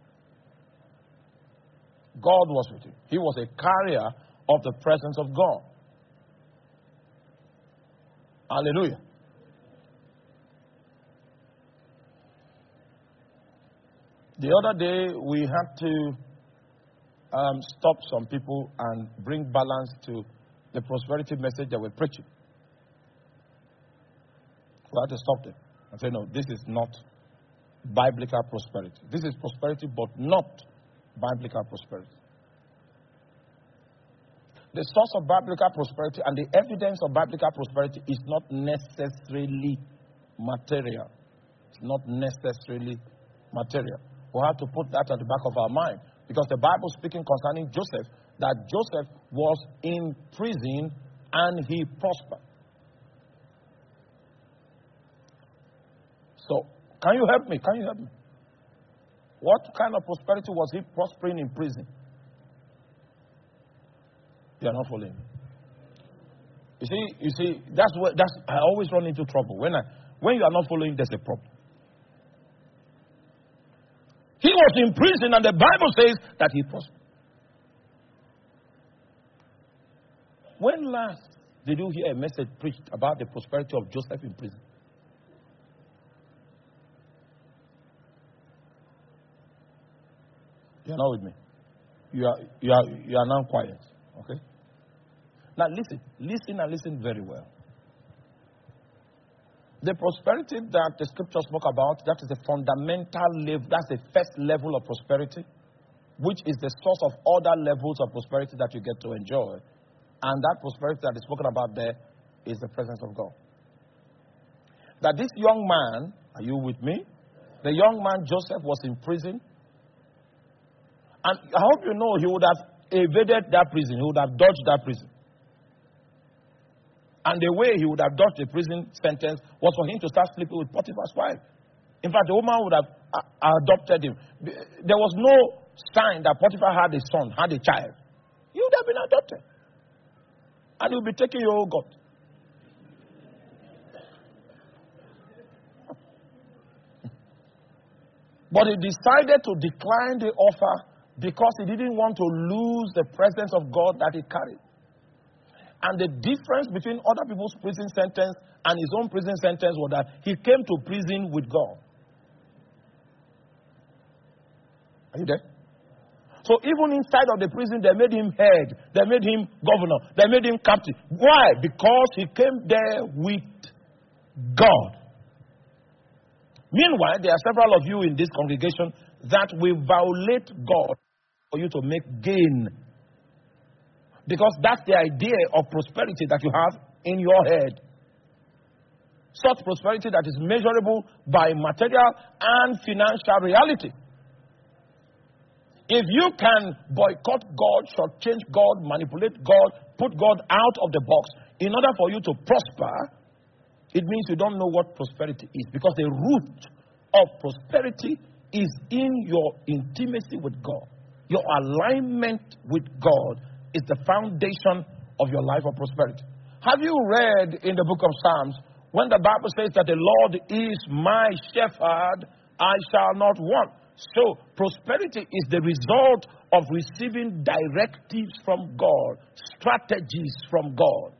God was with him. He was a carrier of the presence of God. Hallelujah. The other day, we had to um, stop some people and bring balance to the prosperity message that we're preaching. We had to stop them and say, no, this is not biblical prosperity. This is prosperity, but not biblical prosperity. The source of biblical prosperity and the evidence of biblical prosperity is not necessarily material. It's not necessarily material. We have to put that at the back of our mind, because the Bible speaking concerning Joseph, that Joseph was in prison and he prospered. So, can you help me? Can you help me? What kind of prosperity was he prospering in prison? You are not following me. You see, you see, that's what that's I always run into trouble. When I when you are not following, there's a problem. He was in prison, and the Bible says that he prospered. When last did you hear a message preached about the prosperity of Joseph in prison? You are not with me. You are you are you are now quiet. Okay? Now listen, listen and listen very well. The prosperity that the scripture spoke about, that is the fundamental level, that's the first level of prosperity, which is the source of other levels of prosperity that you get to enjoy. And that prosperity that is spoken about there is the presence of God. That this young man, are you with me? The young man Joseph was in prison. And I hope you know he would have evaded that prison. He would have dodged that prison. And the way he would have dodged the prison sentence was for him to start sleeping with Potiphar's wife. In fact, the woman would have uh, adopted him. There was no sign that Potiphar had a son, had a child. He would have been adopted. And he would be taking your own God. But he decided to decline the offer because he didn't want to lose the presence of God that he carried. And the difference between other people's prison sentence and his own prison sentence was that he came to prison with God. Are you there? So even inside of the prison, they made him head. They made him governor. They made him captain. Why? Because he came there with God. Meanwhile, there are several of you in this congregation that will violate God for you to make gain. Because that's the idea of prosperity that you have in your head. Such prosperity that is measurable by material and financial reality. If you can boycott God, shortchange God, manipulate God, put God out of the box in order for you to prosper, it means you don't know what prosperity is. Because the root of prosperity is in your intimacy with God. Your alignment with God is the foundation of your life of prosperity. Have you read in the book of Psalms when the Bible says that the Lord is my shepherd, I shall not want? So, prosperity is the result of receiving directives from God, strategies from God.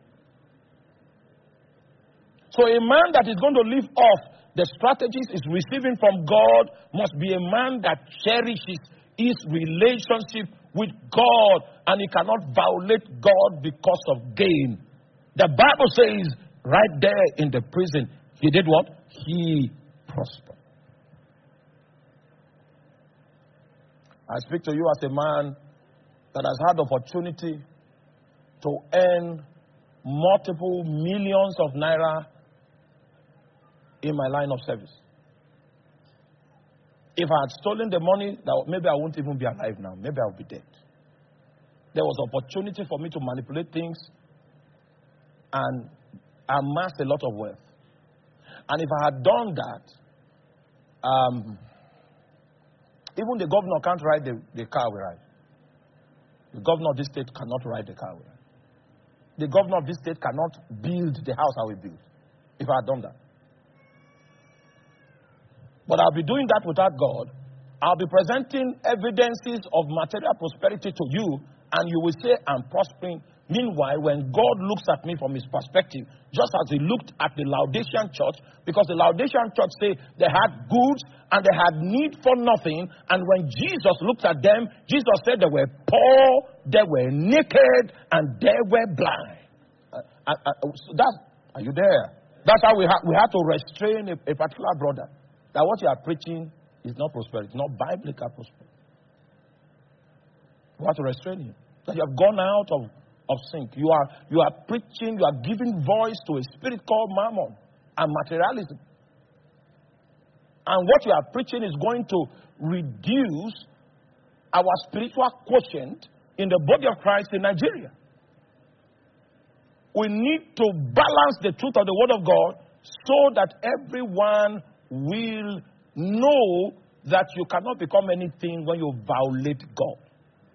So, a man that is going to live off the strategies is receiving from God must be a man that cherishes his relationship with God, and he cannot violate God because of gain. The Bible says right there in the prison, he did what? He prospered. I speak to you as a man that has had opportunity to earn multiple millions of naira in my line of service. If I had stolen the money, maybe I wouldn't even be alive now. Maybe I would be dead. There was opportunity for me to manipulate things and amass a lot of wealth. And if I had done that, um, even the governor can't ride the, the car we ride. The governor of this state cannot ride the car we ride. The governor of this state cannot build the house I will build if I had done that. But I'll be doing that without God. I'll be presenting evidences of material prosperity to you, and you will say, I'm prospering. Meanwhile, when God looks at me from his perspective, just as he looked at the Laodicean church, because the Laodicean church say they had goods and they had need for nothing, and when Jesus looked at them, Jesus said they were poor, they were naked, and they were blind. Uh, uh, uh, so that's, are you there? That's how we, ha- we had to restrain a, a particular brother. That what you are preaching is not prosperity, not biblical prosperity. We have to restrain him. That you have gone out of of sync. You are, you are preaching, you are giving voice to a spirit called mammon and materialism. And what you are preaching is going to reduce our spiritual quotient in the body of Christ in Nigeria. We need to balance the truth of the Word of God so that everyone will know that you cannot become anything when you violate God.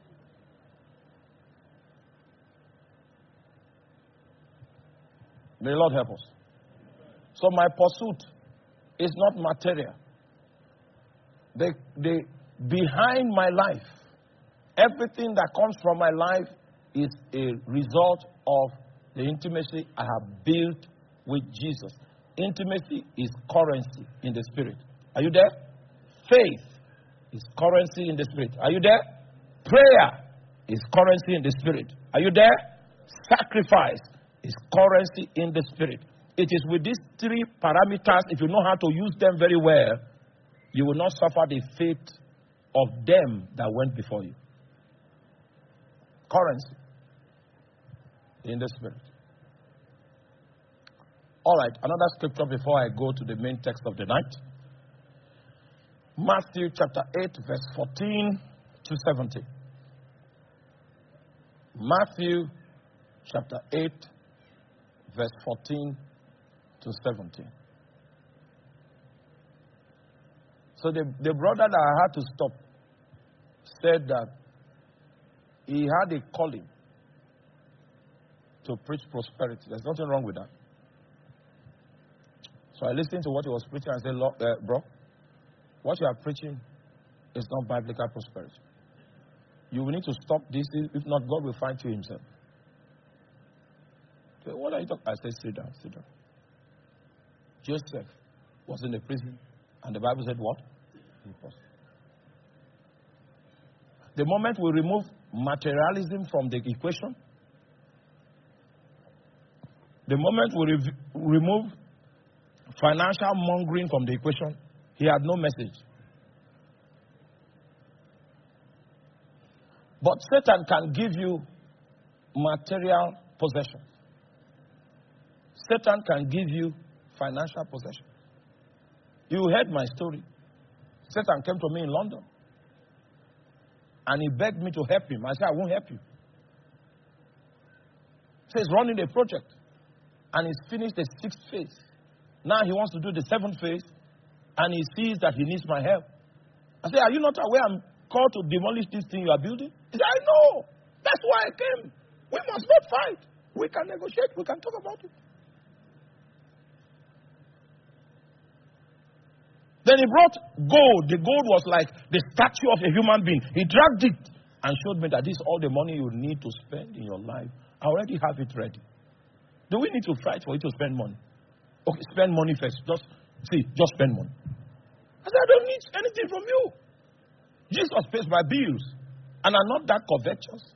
May the Lord help us. So my pursuit is not material. The, the, behind my life, everything that comes from my life is a result of the intimacy I have built with Jesus. Intimacy is currency in the spirit. Are you there? Faith is currency in the spirit. Are you there? Prayer is currency in the spirit. Are you there? Sacrifice is currency in the spirit. It is with these three parameters, if you know how to use them very well, you will not suffer the fate of them that went before you. Currency in the spirit. All right, another scripture before I go to the main text of the night. Matthew chapter eight, verse fourteen to seventeen. Matthew chapter eight, verse fourteen to seventeen. So the, the brother that I had to stop said that he had a calling to preach prosperity. There's nothing wrong with that. So I listened to what he was preaching and I said, uh, bro, what you are preaching is not biblical prosperity. You will need to stop this. If not, God will fight you himself. So what are you talking? I said, sit down, sit down. Joseph was in the prison, and the Bible said what? He was. The moment we remove materialism from the equation, the moment we re- remove financial mongering from the equation, he had no message. But Satan can give you material possessions. Satan can give you financial possessions. You heard my story. Satan came to me in London. And he begged me to help him. I said, I won't help you. So he's running a project. And he's finished the sixth phase. Now he wants to do the seventh phase. And he sees that he needs my help. I said, are you not aware I'm called to demolish this thing you are building? He said, I know. That's why I came. We must not fight. We can negotiate. We can talk about it. Then he brought gold. The gold was like the statue of a human being. He dragged it and showed me that this is all the money you need to spend in your life. I already have it ready. Do we need to fight for you to spend money? Okay, spend money first. Just see, just spend money. I said, I don't need anything from you. Jesus pays my bills. And I'm not that covetous.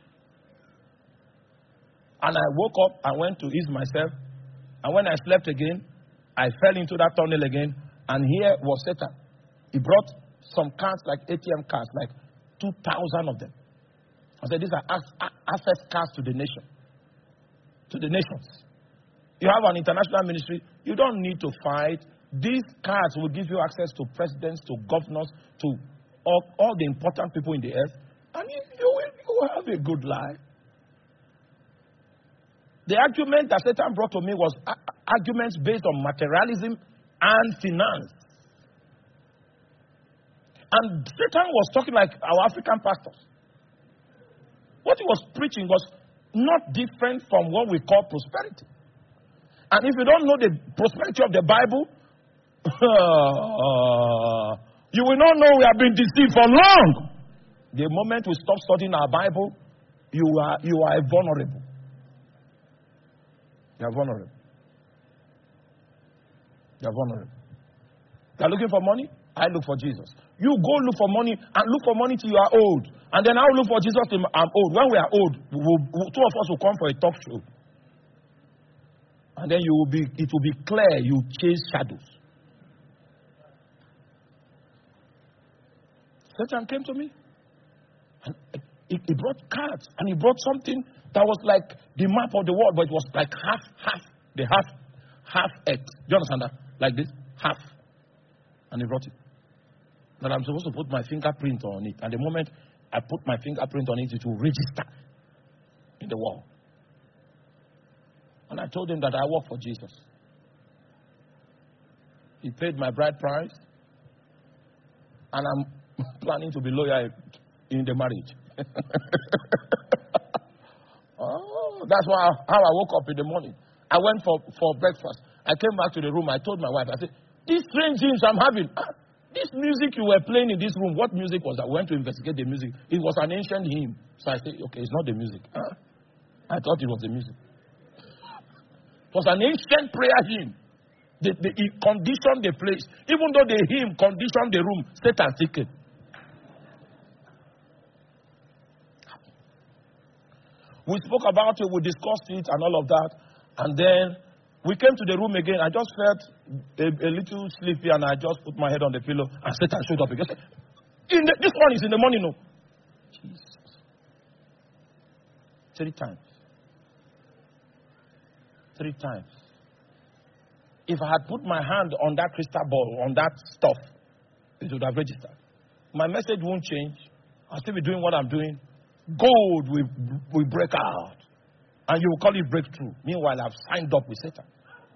And I woke up and went to ease myself. And when I slept again, I fell into that tunnel again. And here was Satan. He brought some cards, like A T M cards, like two thousand of them. I said, these are access cards to the nation. To the nations. You have an international ministry. You don't need to fight. These cards will give you access to presidents, to governors, to all, all the important people in the earth. And you, you, will, you will have a good life. The argument that Satan brought to me was arguments based on materialism and finance. And Satan was talking like our African pastors. What he was preaching was not different from what we call prosperity. And if you don't know the prosperity of the Bible, you will not know we have been deceived for long. The moment we stop studying our Bible, you are you are vulnerable. You are vulnerable. You are vulnerable. You are looking for money? I look for Jesus. You go look for money and look for money till you are old. And then I'll look for Jesus till I'm old. When we are old, we will, two of us will come for a talk show. And then you will be, it will be clear you chase shadows. Satan came to me. And he, he brought cards. And he brought something that was like the map of the world, but it was like half, half, the half, half earth. Do you understand that? Like this, half. And he brought it. That I'm supposed to put my fingerprint on it. And the moment I put my fingerprint on it, it will register in the wall. And I told him that I work for Jesus. He paid my bride price. And I'm planning to be loyal in the marriage. Oh, that's why how I woke up in the morning. I went for, for breakfast. I came back to the room. I told my wife, I said, these strange dreams I'm having. Ah, this music you were playing in this room, what music was that? I went to investigate the music. It was an ancient hymn. So I said, okay, it's not the music. Ah, I thought it was the music. It was an ancient prayer hymn. The, the, it conditioned the place. Even though the hymn conditioned the room, Satan still came. We spoke about it, we discussed it and all of that. And then we came to the room again. I just felt a, a little sleepy and I just put my head on the pillow and Satan showed up again. In the, this one is in the morning, no. Jesus. Three times. Three times. If I had put my hand on that crystal ball, on that stuff, it would have registered. My message won't change. I'll still be doing what I'm doing. Gold will, will break out. And you will call it breakthrough. Meanwhile, I've signed up with Satan.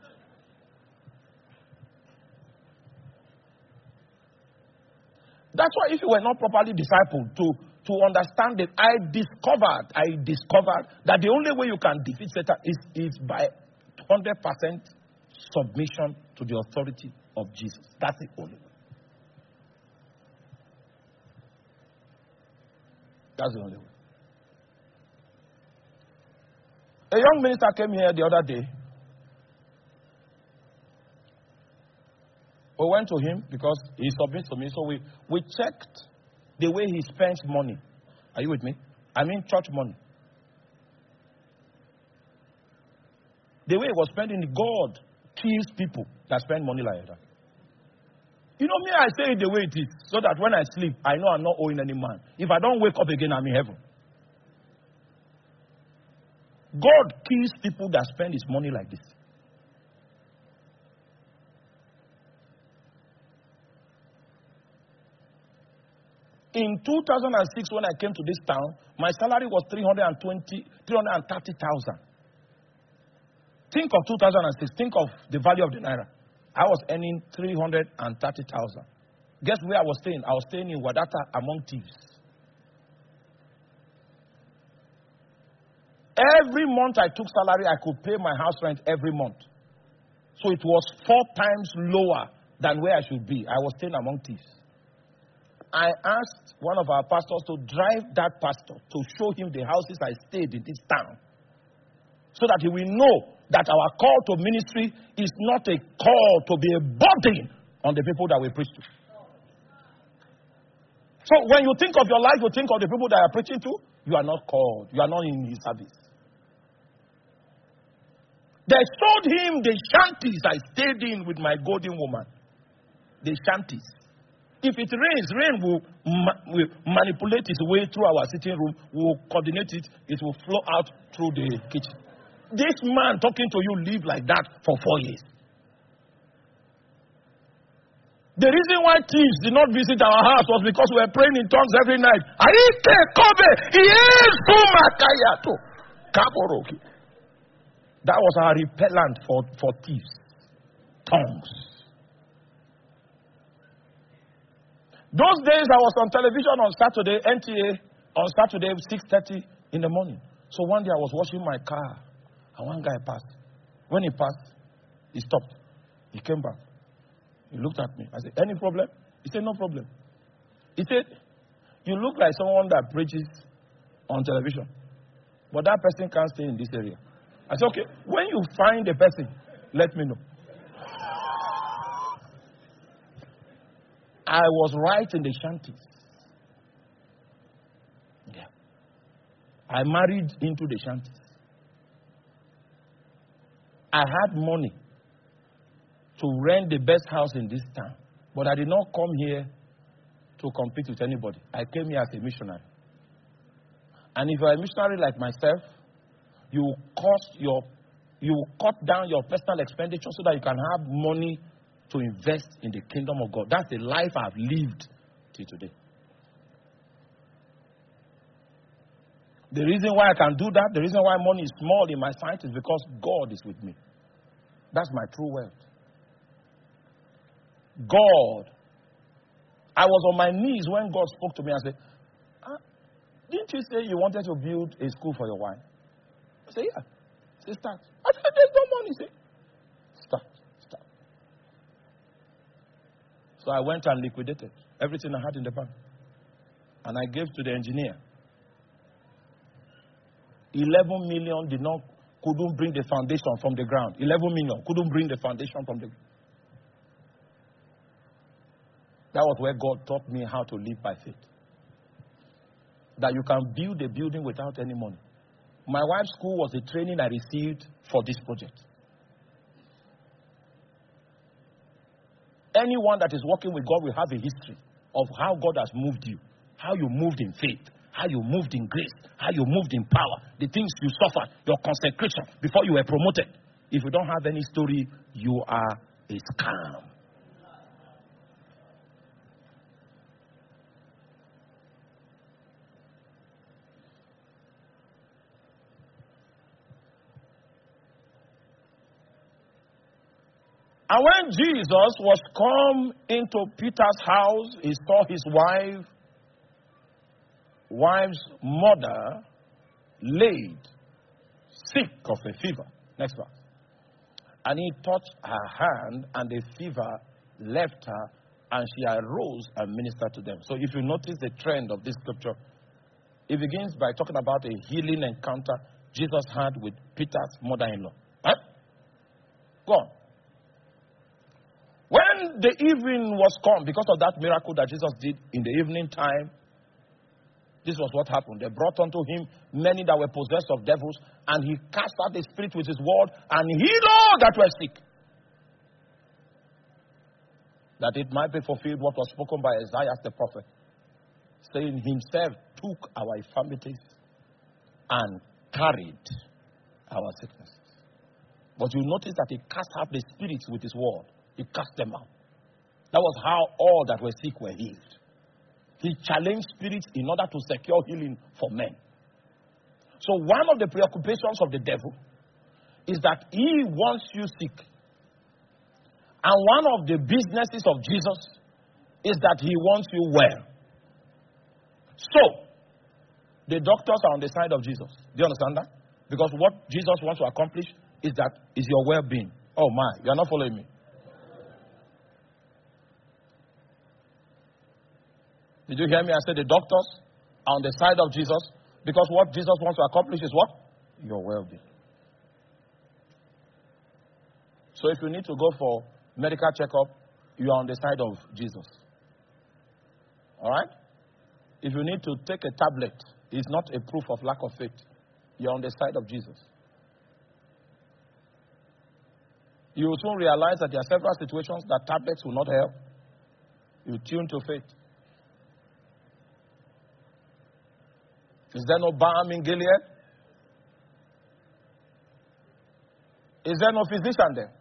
That's why if you were not properly discipled to, to understand that, I discovered, I discovered that the only way you can defeat Satan is, is by one hundred percent submission to the authority of Jesus. That's the only way. That's the only way. A young minister came here the other day. We went to him because he submits to me. So we, we checked the way he spends money. Are you with me? I mean church money. The way he was spending, God kills people that spend money like that. You know me, I say it the way it is, so that when I sleep, I know I'm not owing any man. If I don't wake up again, I'm in heaven. God kills people that spend his money like this. In two thousand six, when I came to this town, my salary was three hundred twenty, three hundred thirty thousand. Think of two thousand six. Think of the value of the naira. I was earning three hundred thirty thousand. Guess where I was staying? I was staying in Wadata among thieves. Every month I took salary, I could pay my house rent every month. So it was four times lower than where I should be. I was staying among thieves. I asked one of our pastors to drive that pastor to show him the houses I stayed in this town, so that he will know that our call to ministry is not a call to be a burden on the people that we preach to. So when you think of your life, you think of the people that you are preaching to, you are not called. You are not in his service. They showed him the shanties I stayed in with my golden woman. The shanties. If it rains, rain will, ma- will manipulate its way through our sitting room, will coordinate it, it will flow out through the kitchen. This man talking to you lived like that for four years. The reason why thieves did not visit our house was because we were praying in tongues every night. That was our repellent for, for thieves. Tongues. Those days I was on television on Saturday, N T A, on Saturday, six thirty in the morning. So one day I was washing my car, and one guy passed. When he passed, he stopped. He came back. He looked at me. I said, any problem? He said, no problem. He said, you look like someone that preaches on television, but that person can't stay in this area. I said, okay, when you find the person, let me know. I was right in the shanties. Yeah. I married into the shanties. I had money to rent the best house in this town. But I did not come here to compete with anybody. I came here as a missionary. And if you're a missionary like myself, you cost your, you cut down your personal expenditure so that you can have money to invest in the kingdom of God. That's the life I've lived till today. The reason why I can do that, the reason why money is small in my sight is because God is with me. That's my true wealth. God. I was on my knees when God spoke to me and said, ah, didn't you say you wanted to build a school for your wife? I said, yeah. He said, start. I said, there's no money. He said, start, start. So I went and liquidated everything I had in the bank. And I gave to the engineer. eleven million did not, couldn't bring the foundation from the ground. eleven million couldn't bring the foundation from the ground. That was where God taught me how to live by faith. That you can build a building without any money. My wife's school was the training I received for this project. Anyone that is working with God will have a history of how God has moved you, how you moved in faith, how you moved in grace, how you moved in power, the things you suffered, your consecration before you were promoted. If you don't have any story, you are a scam. And when Jesus was come into Peter's house, he saw his wife, wife's mother, laid sick of a fever. Next verse. And he touched her hand, and the fever left her, and she arose and ministered to them. So if you notice the trend of this scripture, He begins by talking about a healing encounter Jesus had with Peter's mother-in-law. Right? Go on. When the evening was come, because of that miracle that Jesus did in the evening time, this was what happened. They brought unto him many that were possessed of devils, and he cast out the spirit with his word, and healed all that were sick. That it might be fulfilled what was spoken by Isaiah the prophet, saying, himself took our infirmities and carried our sicknesses. But you notice that he cast out the spirits with his word. He cast them out. That was how all that were sick were healed. He challenged spirits in order to secure healing for men. So one of the preoccupations of the devil is that he wants you sick. And one of the businesses of Jesus is that he wants you well. So, the doctors are on the side of Jesus. Do you understand that? Because what Jesus wants to accomplish is that is your well-being. Oh my, you are not following me. Did you hear me? I said the doctors are on the side of Jesus because what Jesus wants to accomplish is what? Your well-being. So if you need to go for medical checkup, you are on the side of Jesus. All right? If you need to take a tablet, it's not a proof of lack of faith. You're on the side of Jesus. You will soon realize that there are several situations that tablets will not help. You tune to faith. Is there no balm in Gilead? Is there no physician there?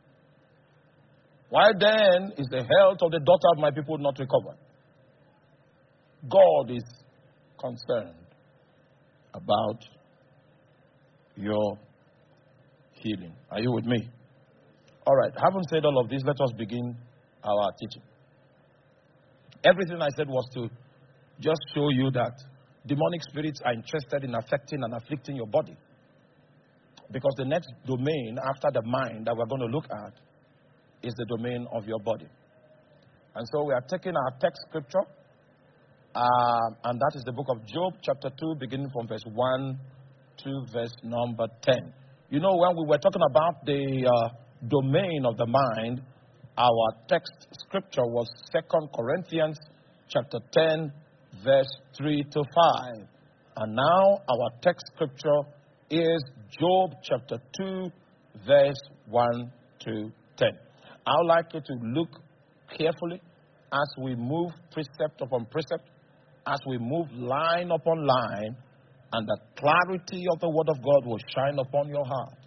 Why then is the health of the daughter of my people not recovered? God is concerned about your healing. Are you with me? All right. Having said all of this, let us begin our teaching. Everything I said was to just show you that demonic spirits are interested in affecting and afflicting your body. Because the next domain after the mind that we're going to look at is the domain of your body. And so we are taking our text scripture, uh, and that is the book of Job, chapter two, beginning from verse one to verse number ten. You know, when we were talking about the uh, domain of the mind, our text scripture was Second Corinthians chapter ten, verse three to five. And now our text scripture is Job chapter two, verse one to ten. I would like you to look carefully as we move precept upon precept, as we move line upon line, and the clarity of the word of God will shine upon your heart.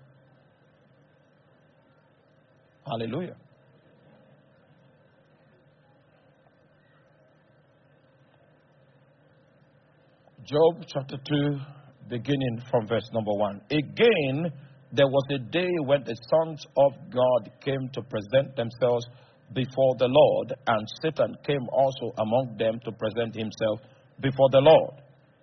Hallelujah. Job chapter two, beginning from verse number one. Again, there was a day when the sons of God came to present themselves before the Lord, and Satan came also among them to present himself before the Lord.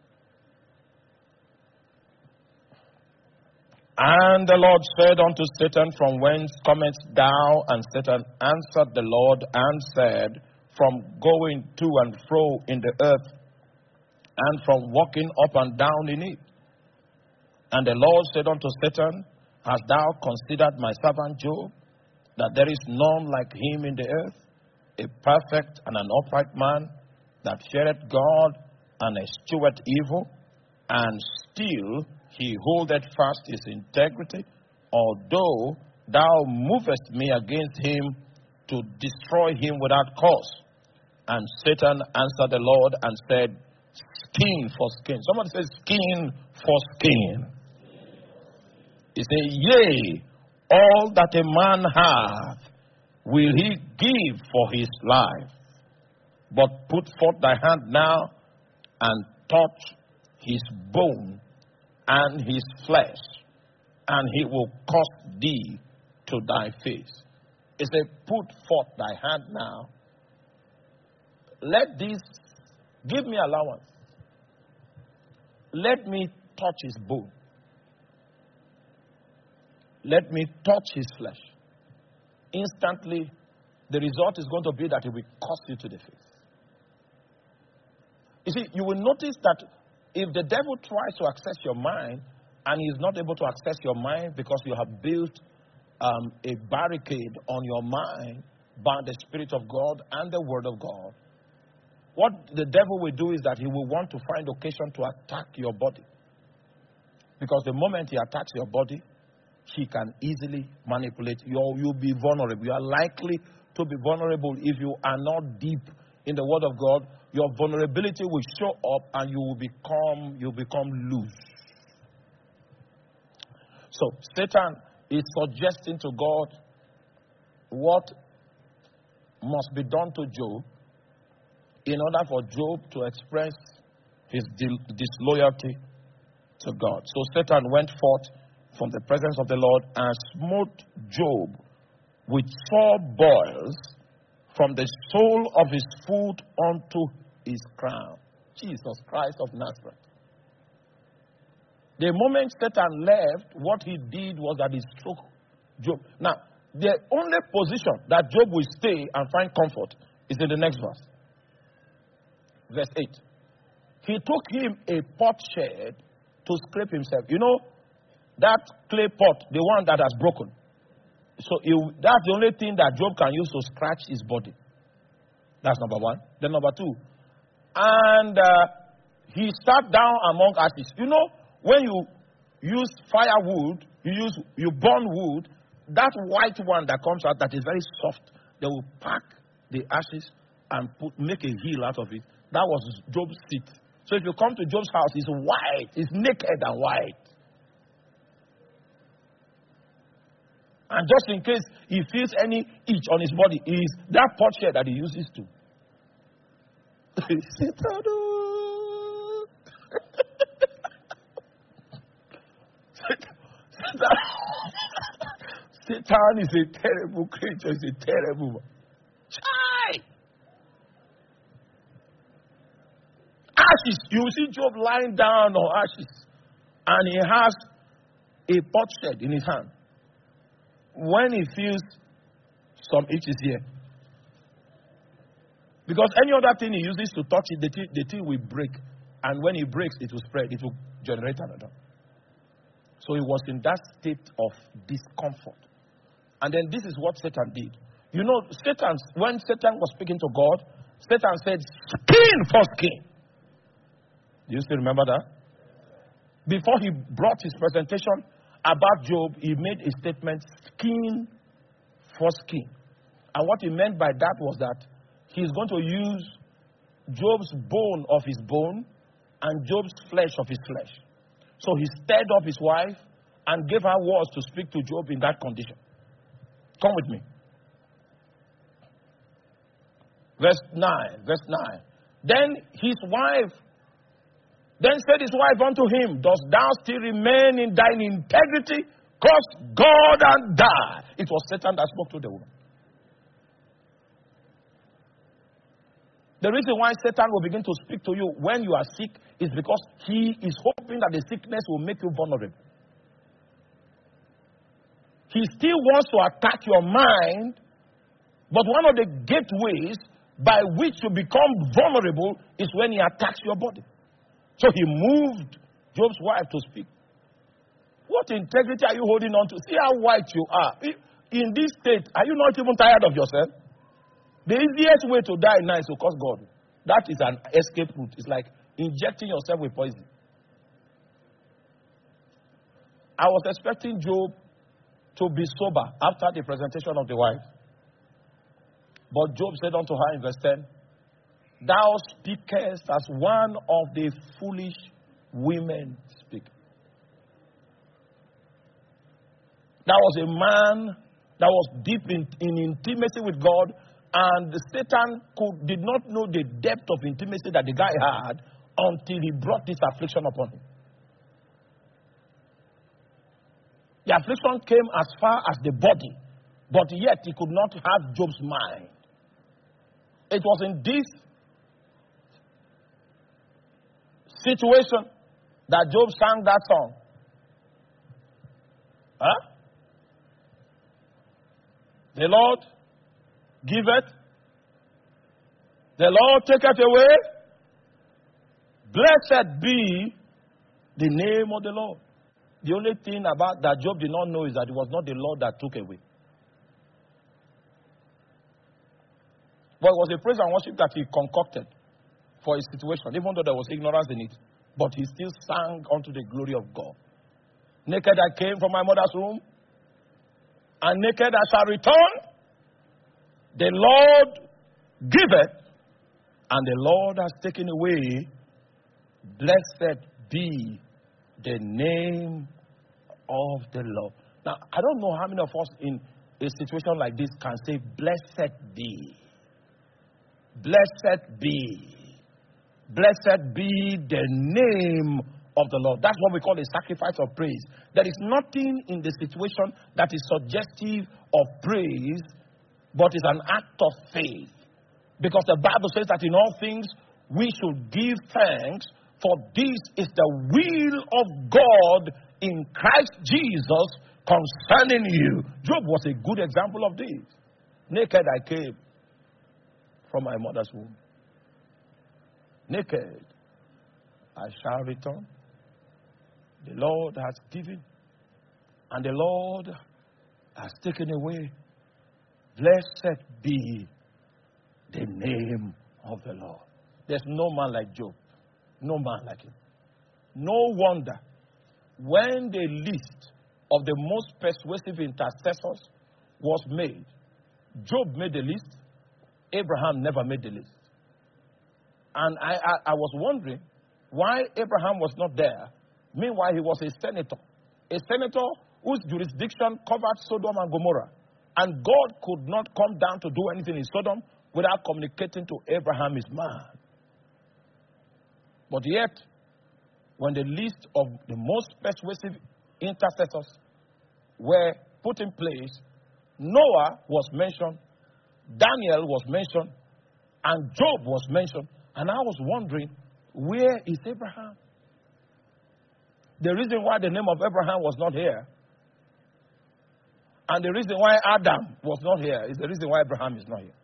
And the Lord said unto Satan, From whence comest thou? And Satan answered the Lord and said, From going to and fro in the earth, and from walking up and down in it. And the Lord said unto Satan, Hast thou considered my servant Job, that there is none like him in the earth, a perfect and an upright man, that feareth God and escheweth evil, and still he holdeth fast his integrity, although thou movest me against him to destroy him without cause. And Satan answered the Lord and said, Skin for skin. Somebody says, skin for skin. He said, Yea, all that a man hath will he give for his life. But put forth thy hand now and touch his bone and his flesh, and he will cause thee to thy face. He said, Put forth thy hand now. Let this, give me allowance. Let me touch his bone. Let me touch his flesh. Instantly, the result is going to be that it will curse you to the face. You see, you will notice that if the devil tries to access your mind and he's not able to access your mind because you have built um, a barricade on your mind by the Spirit of God and the Word of God, what the devil will do is that he will want to find occasion to attack your body. Because the moment he attacks your body, he can easily manipulate you. You'll be vulnerable. You are likely to be vulnerable if you are not deep in the Word of God. Your vulnerability will show up and you will become, you become loose. So Satan is suggesting to God what must be done to Job in order for Job to express his disloyalty to God. So Satan went forth from the presence of the Lord and smote Job with sore boils from the sole of his foot unto his crown. Jesus Christ of Nazareth. The moment Satan left, what he did was that he struck Job. Now, the only position that Job will stay and find comfort is in the next verse. Verse eight. He took him a potsherd to scrape himself. You know, that clay pot, the one that has broken. So it, that's the only thing that Job can use to scratch his body. That's number one. Then number two. And uh, he sat down among ashes. You know, when you use firewood, you use you burn wood, that white one that comes out that is very soft, they will pack the ashes and put, make a heel out of it. That was Job's seat. So if you come to Job's house, it's white. It's naked and white. And just in case he feels any itch on his body, is that potsherd that he uses to. Satan, Satan is a terrible creature. It's a terrible one. Chai! Ashes. You see Job lying down on ashes. And he has a potsherd in his hand. When he feels some itches here. Because any other thing he uses to touch it, the thing, the thing will break. And when it breaks, it will spread. It will generate another. So he was in that state of discomfort. And then this is what Satan did. You know, Satan, when Satan was speaking to God, Satan said, skin for skin. Do you still remember that? Before he brought his presentation about Job, he made a statement, skin for skin. And what he meant by that was that he's going to use Job's bone of his bone and Job's flesh of his flesh. So he stirred up his wife and gave her words to speak to Job in that condition. Come with me. Verse nine. Verse nine. Then his wife, then said his wife unto him, dost thou still remain in thine integrity? Curse God and die. It was Satan that spoke to the woman. The reason why Satan will begin to speak to you when you are sick is because he is hoping that the sickness will make you vulnerable. He still wants to attack your mind, but one of the gateways by which you become vulnerable is when he attacks your body. So he moved Job's wife to speak. What integrity are you holding on to? See how white you are. In this state, are you not even tired of yourself? The easiest way to die now is to curse God. That is an escape route. It's like injecting yourself with poison. I was expecting Job to be sober after the presentation of the wife. But Job said unto her in verse ten, thou speakest as one of the foolish women speak. That was a man that was deep in, in intimacy with God, and Satan could, did not know the depth of intimacy that the guy had until he brought this affliction upon him. The affliction came as far as the body, but yet he could not have Job's mind. It was in this situation that Job sang that song. Huh? The Lord giveth, the Lord taketh away. Blessed be the name of the Lord. The only thing about that Job did not know is that it was not the Lord that took away. But it was a praise and worship that he concocted for his situation, even though there was ignorance in it. But he still sang unto the glory of God. Naked I came from my mother's womb, and naked I shall return. The Lord giveth, and the Lord has taken away. Blessed be the name of the Lord. Now, I don't know how many of us in a situation like this can say, blessed be. Blessed be. Blessed be the name of the Lord. That's what we call a sacrifice of praise. There is nothing in the situation that is suggestive of praise, but is an act of faith. Because the Bible says that in all things we should give thanks, for this is the will of God in Christ Jesus concerning you. Job was a good example of this. Naked I came from my mother's womb. Naked I shall return. The Lord has given, and the Lord has taken away. Blessed be the name of the Lord. There's no man like Job. No man like him. No wonder when the list of the most persuasive intercessors was made, Job made the list, Abraham never made the list. And I, I, I was wondering why Abraham was not there. Meanwhile, he was a senator. A senator whose jurisdiction covered Sodom and Gomorrah. And God could not come down to do anything in Sodom without communicating to Abraham, his man. But yet, when the list of the most persuasive intercessors were put in place, Noah was mentioned, Daniel was mentioned, and Job was mentioned. And I was wondering, where is Abraham? The reason why the name of Abraham was not here, and the reason why Adam was not here, is the reason why Abraham is not here.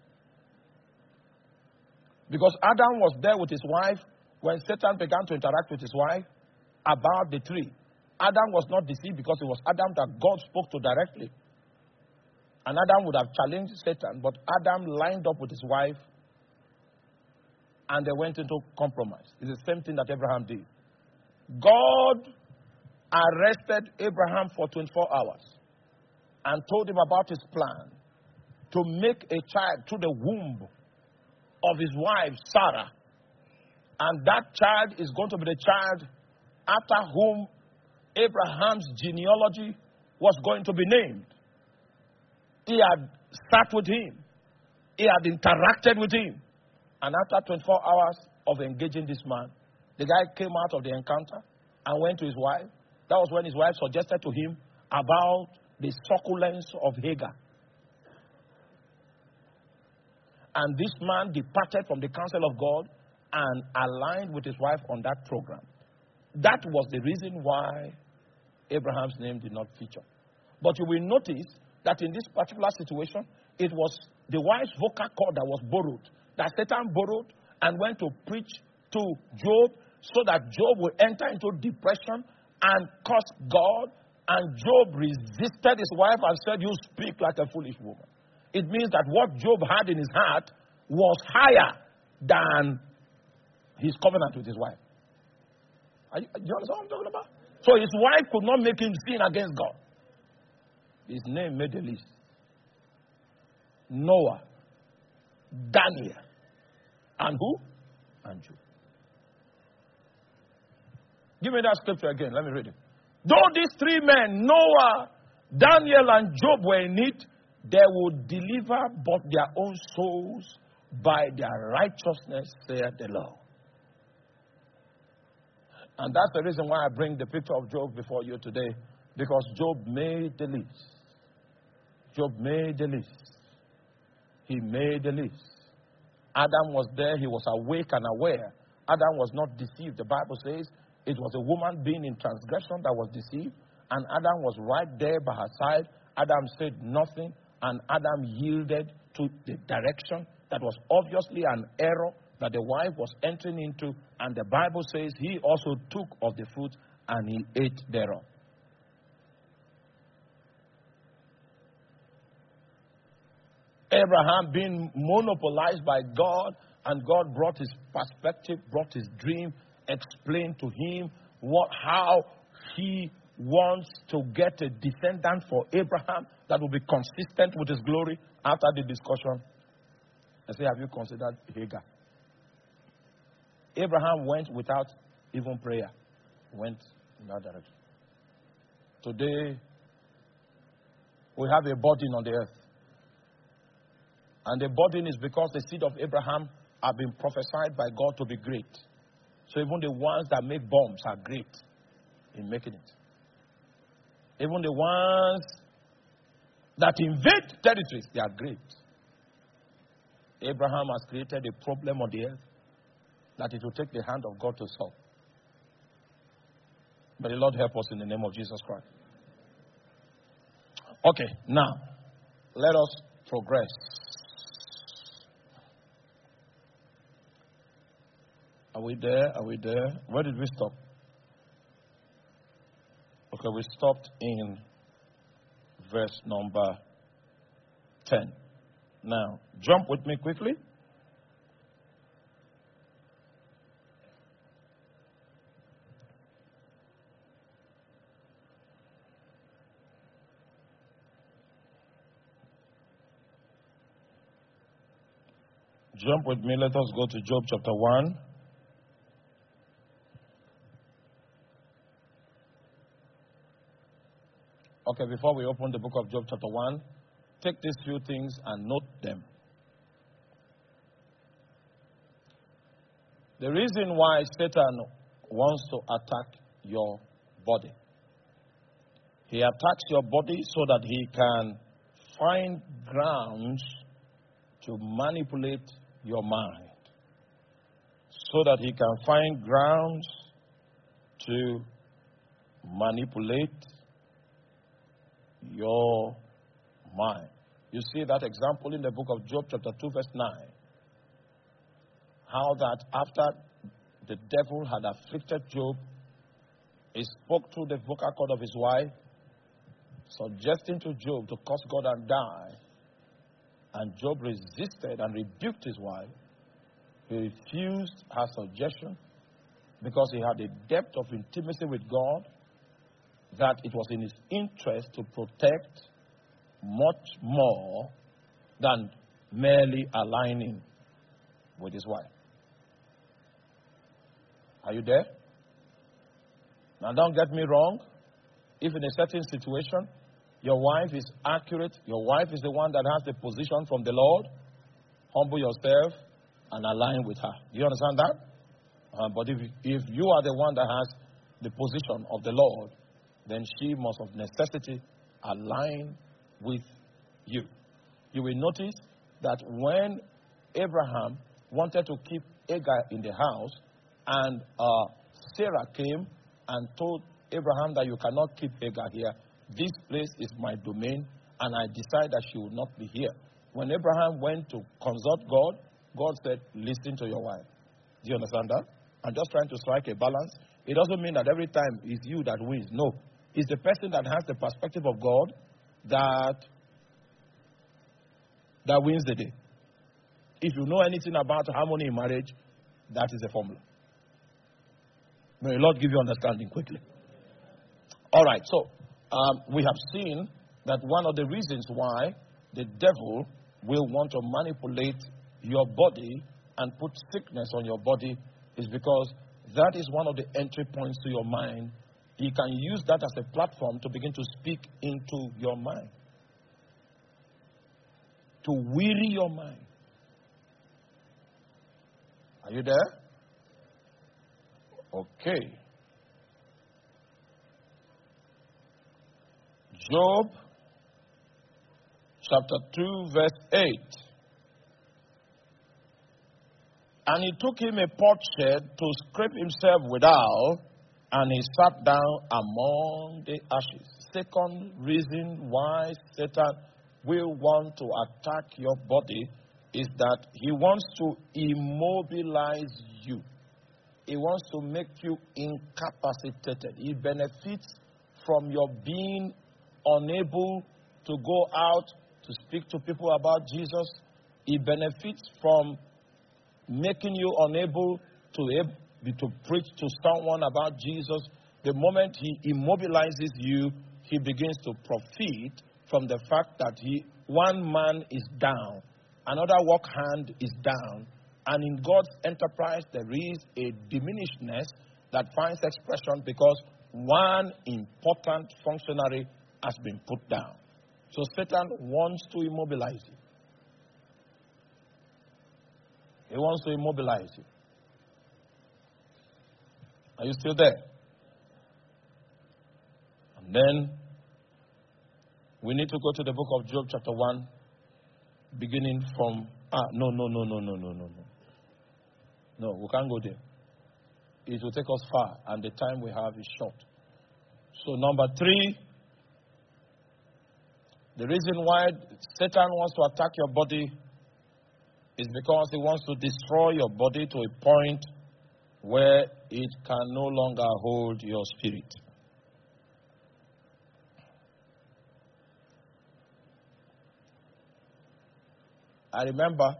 Because Adam was there with his wife when Satan began to interact with his wife about the tree. Adam was not deceived because it was Adam that God spoke to directly. And Adam would have challenged Satan, but Adam lined up with his wife and they went into compromise. It's the same thing that Abraham did. God arrested Abraham for twenty-four hours and told him about his plan to make a child through the womb of his wife, Sarah. And that child is going to be the child after whom Abraham's genealogy was going to be named. He had sat with him. He had interacted with him. And after twenty-four hours of engaging this man, the guy came out of the encounter and went to his wife. That was when his wife suggested to him about the succulence of Hagar. And this man departed from the counsel of God and aligned with his wife on that program. That was the reason why Abraham's name did not feature. But you will notice that in this particular situation, it was the wife's vocal cord that was borrowed, that Satan borrowed and went to preach to Job so that Job would enter into depression and curse God. And Job resisted his wife and said, "You speak like a foolish woman." It means that what Job had in his heart was higher than his covenant with his wife. Are you, do you understand what I'm talking about? So his wife could not make him sin against God. His name made the list. Noah, Daniel, and who? And Job. Give me that scripture again. Let me read it. Though these three men, Noah, Daniel, and Job, were in it, they would deliver but their own souls by their righteousness, saith the Lord. And that's the reason why I bring the picture of Job before you today. Because Job made the list. Job made the list. He made the list. Adam was there. He was awake and aware. Adam was not deceived. The Bible says it was a woman being in transgression that was deceived. And Adam was right there by her side. Adam said nothing. And Adam yielded to the direction that was obviously an error that the wife was entering into, and the Bible says he also took of the fruit and he ate thereof. Abraham being monopolized by God, and God brought his perspective, brought his dream, explained to him what, how he wants to get a descendant for Abraham that will be consistent with his glory. After the discussion, I say, have you considered Hagar? Abraham went without even prayer. Went in that direction. Today, we have a burden on the earth. And the burden is because the seed of Abraham have been prophesied by God to be great. So even the ones that make bombs are great in making it. Even the ones that invade territories, they are great. Abraham has created a problem on the earth that it will take the hand of God to solve. But the Lord help us in the name of Jesus Christ. Okay, now, let us progress. Are we there? Are we there? Where did we stop? Okay, we stopped in verse number ten. Now, jump with me quickly. Jump with me. Let us go to Job chapter one. Okay, before we open the book of Job chapter one, take these few things and note them. The reason why Satan wants to attack your body. He attacks your body so that he can find grounds to manipulate your mind. So that he can find grounds to manipulate your mind. You see that example in the book of Job chapter two verse nine. How that after the devil had afflicted Job, he spoke through the vocal cord of his wife, suggesting to Job to curse God and die. And Job resisted and rebuked his wife. He refused her suggestion because he had a depth of intimacy with God that it was in his interest to protect much more than merely aligning with his wife. Are you there? Now don't get me wrong. If in a certain situation, your wife is accurate, your wife is the one that has the position from the Lord, humble yourself and align with her. Do you understand that? Uh, but if, if you are the one that has the position of the Lord, then she must of necessity align with you. You will notice that when Abraham wanted to keep Hagar in the house, and uh, Sarah came and told Abraham that you cannot keep Hagar here. This place is my domain, and I decide that she will not be here. When Abraham went to consult God, God said, listen to your wife. Do you understand that? I'm just trying to strike a balance. It doesn't mean that every time it's you that wins. No. It's the person that has the perspective of God that, that wins the day. If you know anything about harmony in marriage, that is the formula. May the Lord give you understanding quickly. All right, so um, we have seen that one of the reasons why the devil will want to manipulate your body and put sickness on your body is because that is one of the entry points to your mind. He can use that as a platform to begin to speak into your mind, to weary your mind. Are you there? Okay. Job chapter two verse eight. And he took him a potsherd to scrape himself withal, and he sat down among the ashes. Second reason why Satan will want to attack your body is that he wants to immobilize you. He wants to make you incapacitated. He benefits from your being unable to go out to speak to people about Jesus. He benefits from making you unable to, to preach to someone about Jesus. The moment he immobilizes you, he begins to profit from the fact that he, one man is down, another work hand is down, and in God's enterprise there is a diminishedness that finds expression because one important functionary has been put down. So Satan wants to immobilize you. He wants to immobilize you. Are you still there? And then we need to go to the book of Job chapter one, beginning from, ah, no, no, no, no, no, no, no, no. No, we can't go there. It will take us far, and the time we have is short. So number three, the reason why Satan wants to attack your body is because he wants to destroy your body to a point where it can no longer hold your spirit. I remember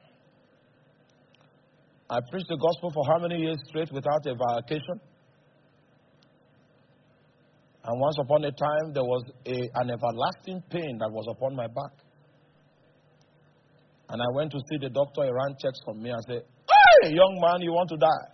I preached the gospel for how many years straight without a vacation? And once upon a time, there was a, an everlasting pain that was upon my back. And I went to see the doctor. He ran checks from me and said, "Hey, young man, you want to die?"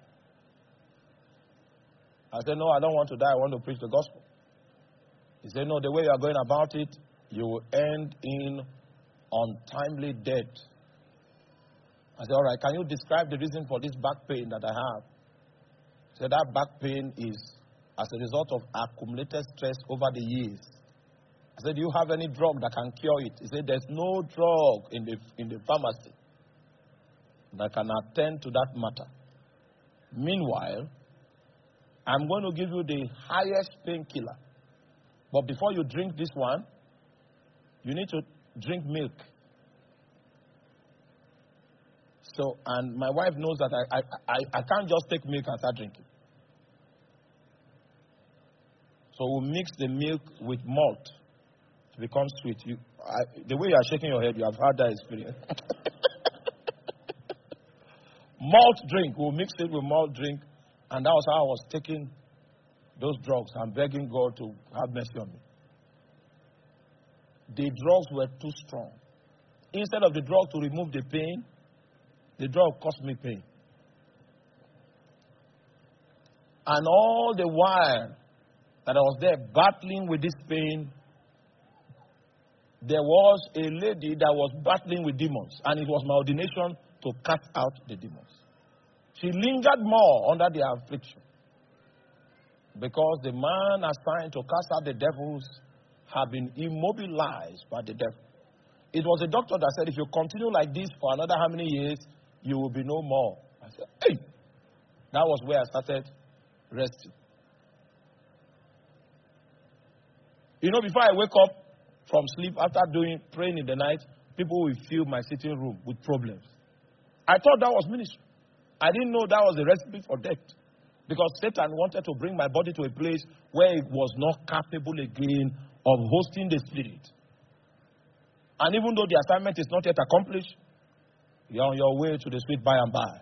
I said, "No, I don't want to die. I want to preach the gospel." He said, "No, the way you are going about it, you will end in untimely death." I said, "All right, can you describe the reason for this back pain that I have?" He said, "That back pain is as a result of accumulated stress over the years." I said, "Do you have any drug that can cure it?" He said, "There's no drug in the, in the pharmacy that can attend to that matter. Meanwhile, I'm going to give you the highest painkiller. But before you drink this one, you need to drink milk." So, and my wife knows that I, I, I, I can't just take milk and start drinking. So we'll mix the milk with malt to become sweet. You, I, the way you are shaking your head, you have had that experience. Malt drink, we'll mix it with malt drink. And that was how I was taking those drugs and begging God to have mercy on me. The drugs were too strong. Instead of the drug to remove the pain, the drug caused me pain. And all the while that I was there battling with this pain, there was a lady that was battling with demons. And it was my ordination to cast out the demons. She lingered more under the affliction. Because the man assigned to cast out the devils had been immobilized by the devil. It was a doctor that said, "If you continue like this for another how many years, you will be no more." I said, "Hey!" That was where I started resting. You know, before I wake up from sleep, after doing praying in the night, people will fill my sitting room with problems. I thought that was ministry. I didn't know that was a recipe for death. Because Satan wanted to bring my body to a place where it was not capable again of hosting the spirit. And even though the assignment is not yet accomplished, you're on your way to the sweet by and by.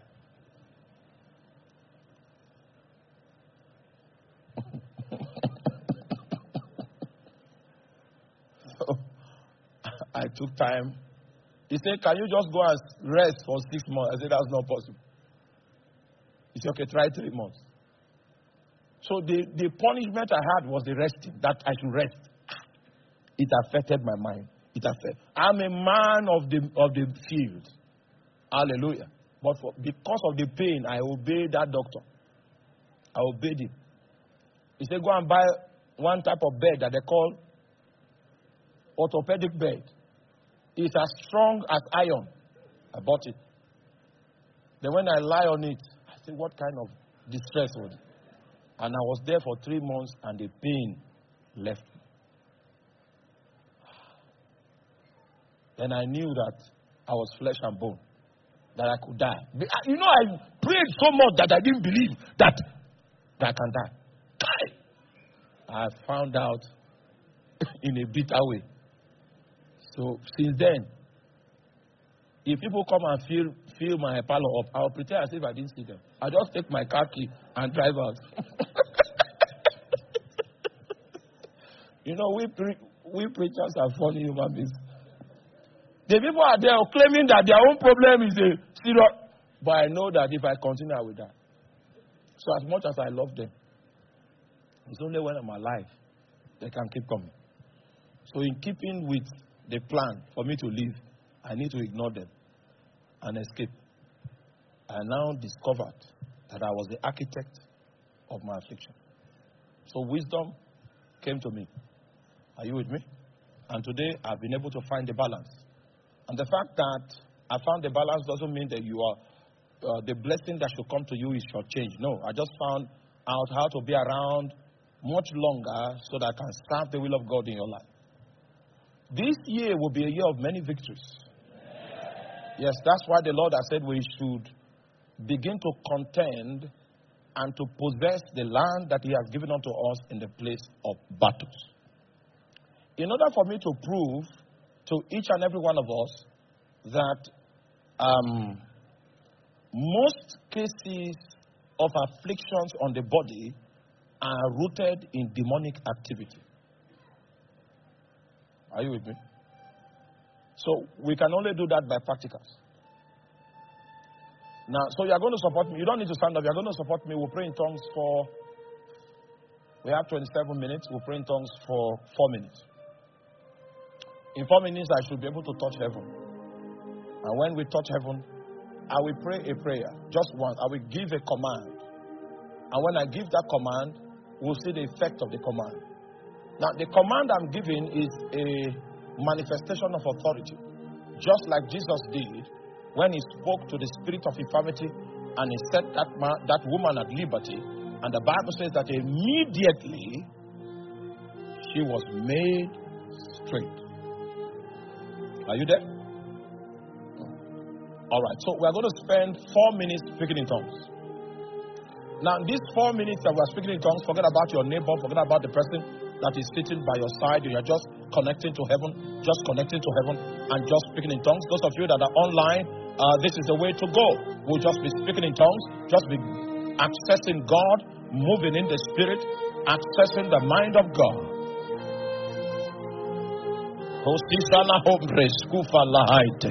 So, I took time. He said, "Can you just go and rest for six months? I said, "That's not possible." He said, "Okay, try three months. So the, the punishment I had was the resting, that I should rest. It affected my mind. It affected. I'm a man of the of the field. Hallelujah. But for, because of the pain, I obeyed that doctor. I obeyed him. He said, "Go and buy one type of bed that they call orthopedic bed. It's as strong as iron." I bought it. Then when I lie on it, I said, "What kind of distress was it?" And I was there for three months and the pain left me. Then I knew that I was flesh and bone, that I could die. You know, I prayed so much that I didn't believe that, that I can die. I found out in a bitter way. So since then, if people come and fill, fill my parlor up, I'll pretend as if I didn't see them. I'll just take my car key and drive out. You know, we pre- we preachers are funny human beings. The people are there claiming that their own problem is a serious. But I know that if I continue, I will die. So as much as I love them, it's only when I'm alive they can keep coming. So in keeping with the plan for me to live, I need to ignore them and escape. I now discovered that I was the architect of my affliction. So wisdom came to me. Are you with me? And today I've been able to find the balance. And the fact that I found the balance doesn't mean that you are uh, the blessing that should come to you is your change. No, I just found out how to be around much longer so that I can serve the will of God in your life. This year will be a year of many victories. Yes, that's why the Lord has said we should begin to contend and to possess the land that He has given unto us in the place of battles. In order for me to prove to each and every one of us that um, most cases of afflictions on the body are rooted in demonic activity. Are you with me? So we can only do that by practicals. Now, so you are going to support me. You don't need to stand up. You are going to support me. We'll pray in tongues for, we have twenty-seven minutes. We'll pray in tongues for four minutes. In four minutes, I should be able to touch heaven. And when we touch heaven, I will pray a prayer. Just once. I will give a command. And when I give that command, we'll see the effect of the command. Now, the command I'm giving is a manifestation of authority. Just like Jesus did when He spoke to the spirit of infirmity and He set that, man, that woman at liberty. And the Bible says that immediately she was made straight. Are you there? All right. So we're going to spend four minutes speaking in tongues. Now, these four minutes that we're speaking in tongues, forget about your neighbor, forget about the person that is sitting by your side. You're just connecting to heaven, just connecting to heaven, and just speaking in tongues. Those of you that are online, uh, this is the way to go. We'll just be speaking in tongues, just be accessing God, moving in the Spirit, accessing the mind of God. Hostisana hombres kufa lahaite.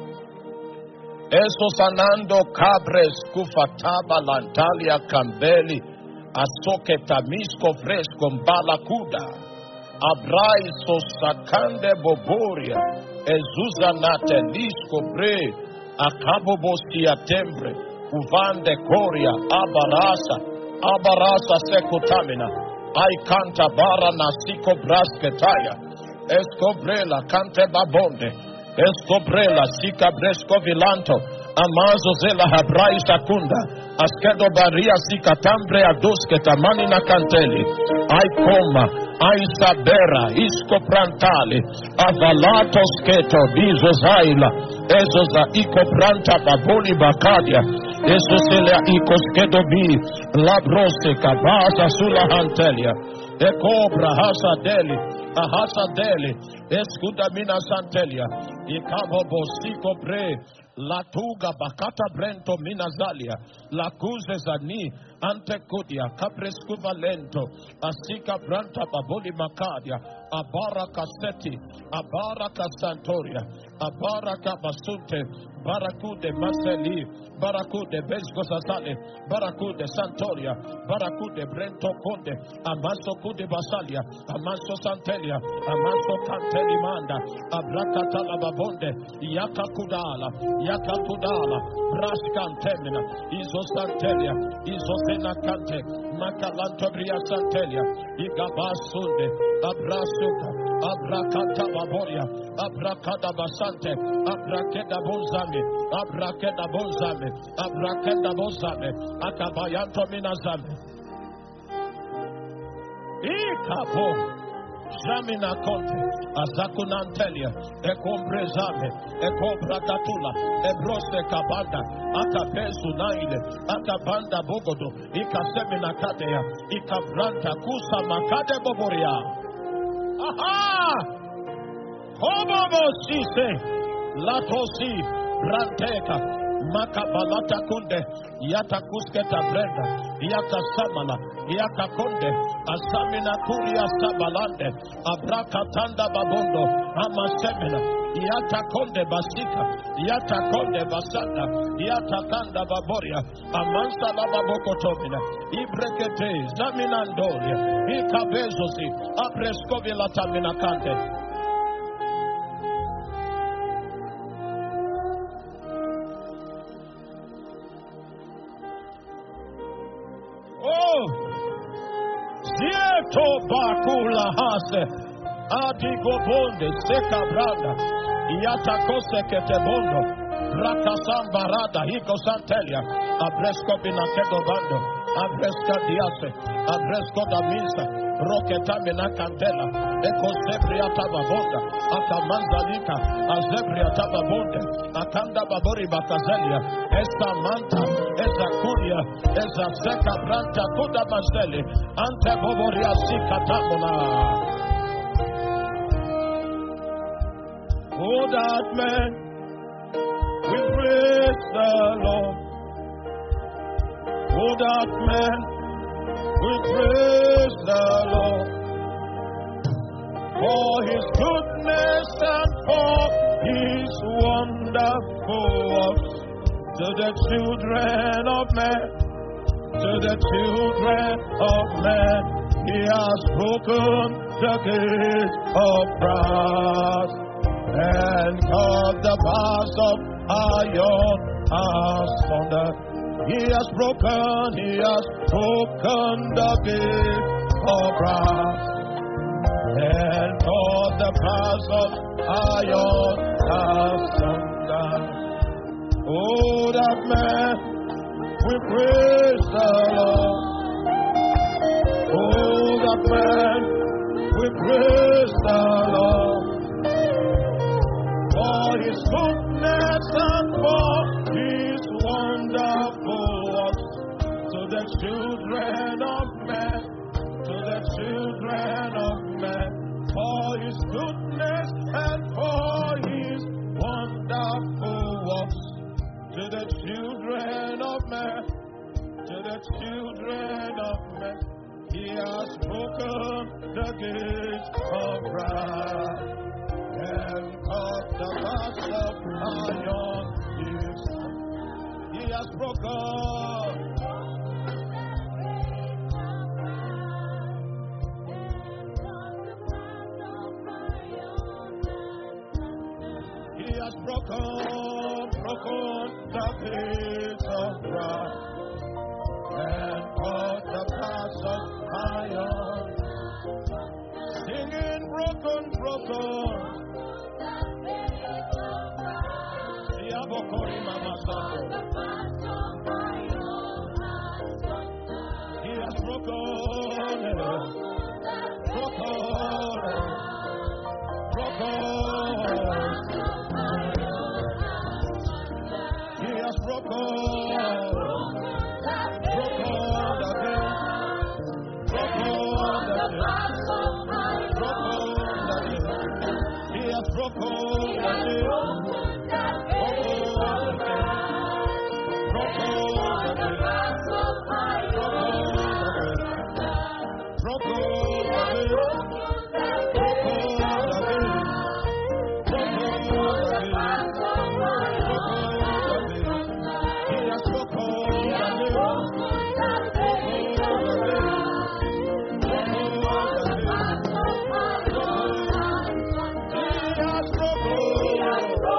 Eso sanando cabres kufa taba lantalia cambeli. Asoke tamisco fresco mbalakuda. Abraiso sakande boboria. Ezuzanate lisco bre. Acabo bostia tembre. Uvande coria. Abarasa. Abarasa secutamina. I canta bara nasiko brasketaya. Escobrela, cante babonde, Escobrela, sica bresco vilanto, Amazo zela habrai sakunda, Askedo baria sica tambre aduske tamanina canteli, Ai coma, Ai sabera, isco prantali, Avalato sketo, bizo zaila, Ezoza ico pranta baboli bacadia, Esosela ico skedo bi, Labrose cabasa sulla hantelia, E cobra hasa deli, Ahasa dele, escuta mina santelia, e cabo bosico bre, la tuga bakata brento minazalia, la cuze zani, antecudia, caprescuva lento, asica branta baboli macadia, abaraka seti, abaraka santoria, abaraka basunte, baraku de maseli, baraku de besgosazale, baraku de santoria, baraku de brento conde, amaso cude basalia, amaso santelia, amaso cantelimanda, abrakatala babonde, yakakudala, yakakudala, brascantemina, isosantelia, isosena cante, macalantabria santelia, igabasunde, abrasuka, abrakata baboria, abrakada basante, abrakeda bonzame, abrakeda bonzame, abrakeda bonzame, akabayanto minazame. Ikabo, Jamina Conte, Azakunantelia, Ecombrezame, Ecobragatula, Ebrose Cabanda, Atapesu Naile, Atabanda Bogodo, Ikasemina Kadea, Ikabranta Kusa Makade Boboria. Aha! Hobobo Sise, Latosi, Branteka. Makabalata kunde, yata kusketa brenda, yata samala, yata konde, asamina kuria sabalande, abrakatanda babondo, amasemina, yata konde basika, yata konde basanda, yata kanda baboria, amansa babokotomina, ibrekete, zaminandoria, ikabezosi, abreskovila tamina kande. Zieto bakula hase adigo bonde seka branda yata kose kete bondo rakasam barada hiko santelia abresko binakego bando abreska diase abresko da misa roketa mina candela eko zebria tababonda akamanzalika azebria tababonde akanda babori bakazelia esta manta eza kuria eza seka branta kuda mazeli ante boboria sika tabona. Oh, that man, we praise the Lord. Oh, that man, we praise the Lord for his goodness and for his wonderful works to the children of men, to the children of men. He has broken the gate of brass and cut the bars of iron asunder. He has broken, he has broken the gate of brass and cut the bars of iron asunder. Oh, that man, we praise the Lord. Oh, that man, we praise the Lord for his goodness and for his wonderful works to the children of men, to the children of men, for his goodness and for his wonderful works to the children of men, to the children of men. He has broken the gates of brass and cut the bars of iron. He has broken. He has broken, broken the gates of brass and cut the bars of iron. Singing broken, broken. He has broken, broken, broken. He has broken, broken again, broken again, broken again. He has broken again. He has broken.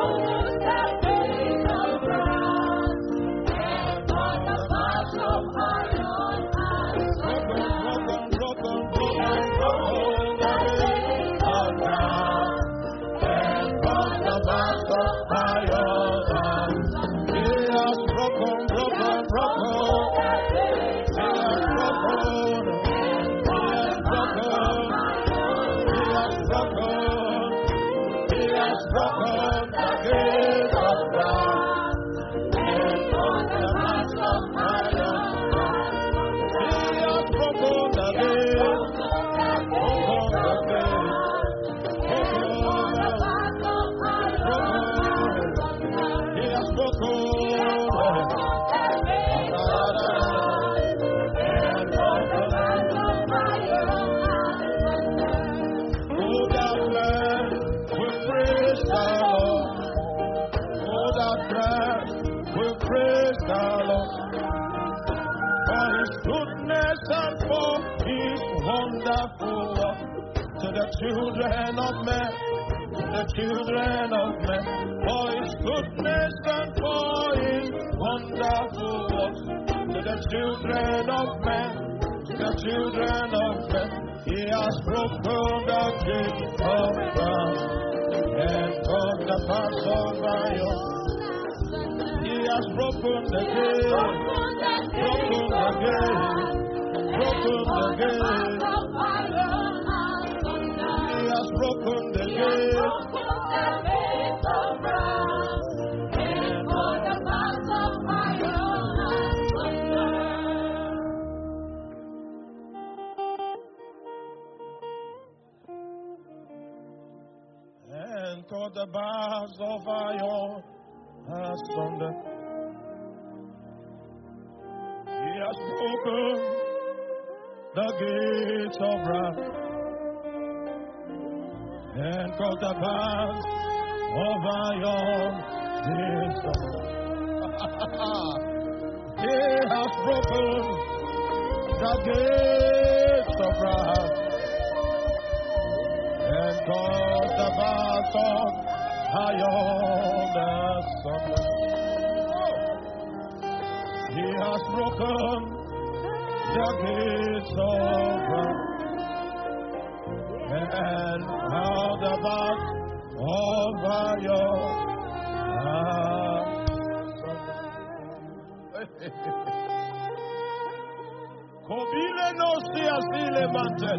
broken, He has broken the gate of brass, and on the mask of iron. He has broken the gate, broken the gate, broken, broken. He has broken. To the children of men, to the children of men, for His goodness and for His wonderful works. To the children of men, to the children of men, He has broken the gate of brass and turned the paths of iron. He has broken the gate, broken the gate, broken the gate. He has broken the gate. And on the paths of iron. And cut the bars of iron asunder. He has broken the gates of wrath. And cut the bars of iron. He has broken the gates of wrath and cut the bars of iron asunder. He has broken the gates of wrath. And how the back of iron. Kobile no si asile mantel.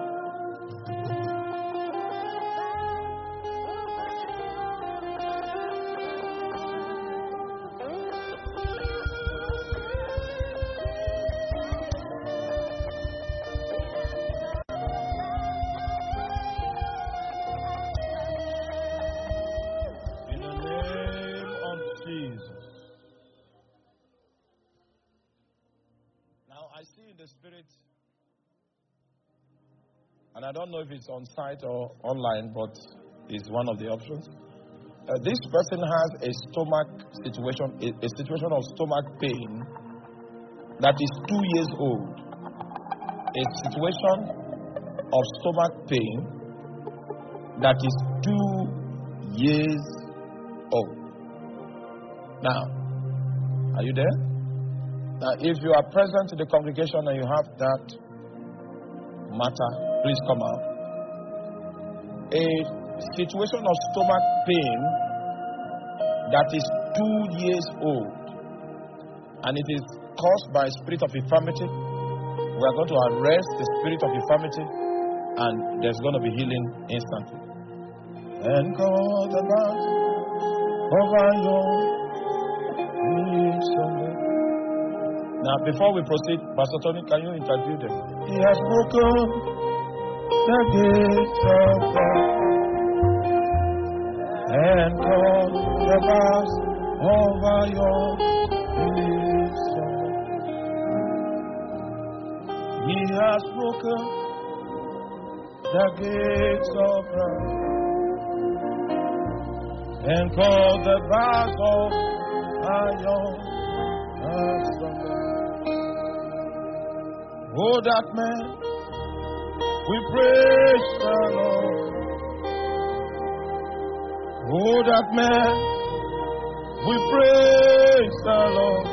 Spirit, and I don't know if it's on site or online, but it's one of the options. Uh, this person has a stomach situation, a, a situation of stomach pain that is two years old. A situation of stomach pain that is two years old. Now, are you there? Now, if you are present in the congregation and you have that matter, please come out. A situation of stomach pain that is two years old and it is caused by spirit of infirmity. We are going to arrest the spirit of infirmity and there's going to be healing instantly. And God the man over your needs. Now, before we proceed, Pastor Tony, can you interview them? He has broken the gates of God and called the bars over your knees. He has broken the gates of God and called the bars of iron asunder. Oh, that man, we praise the Lord. Oh, that man, we praise the Lord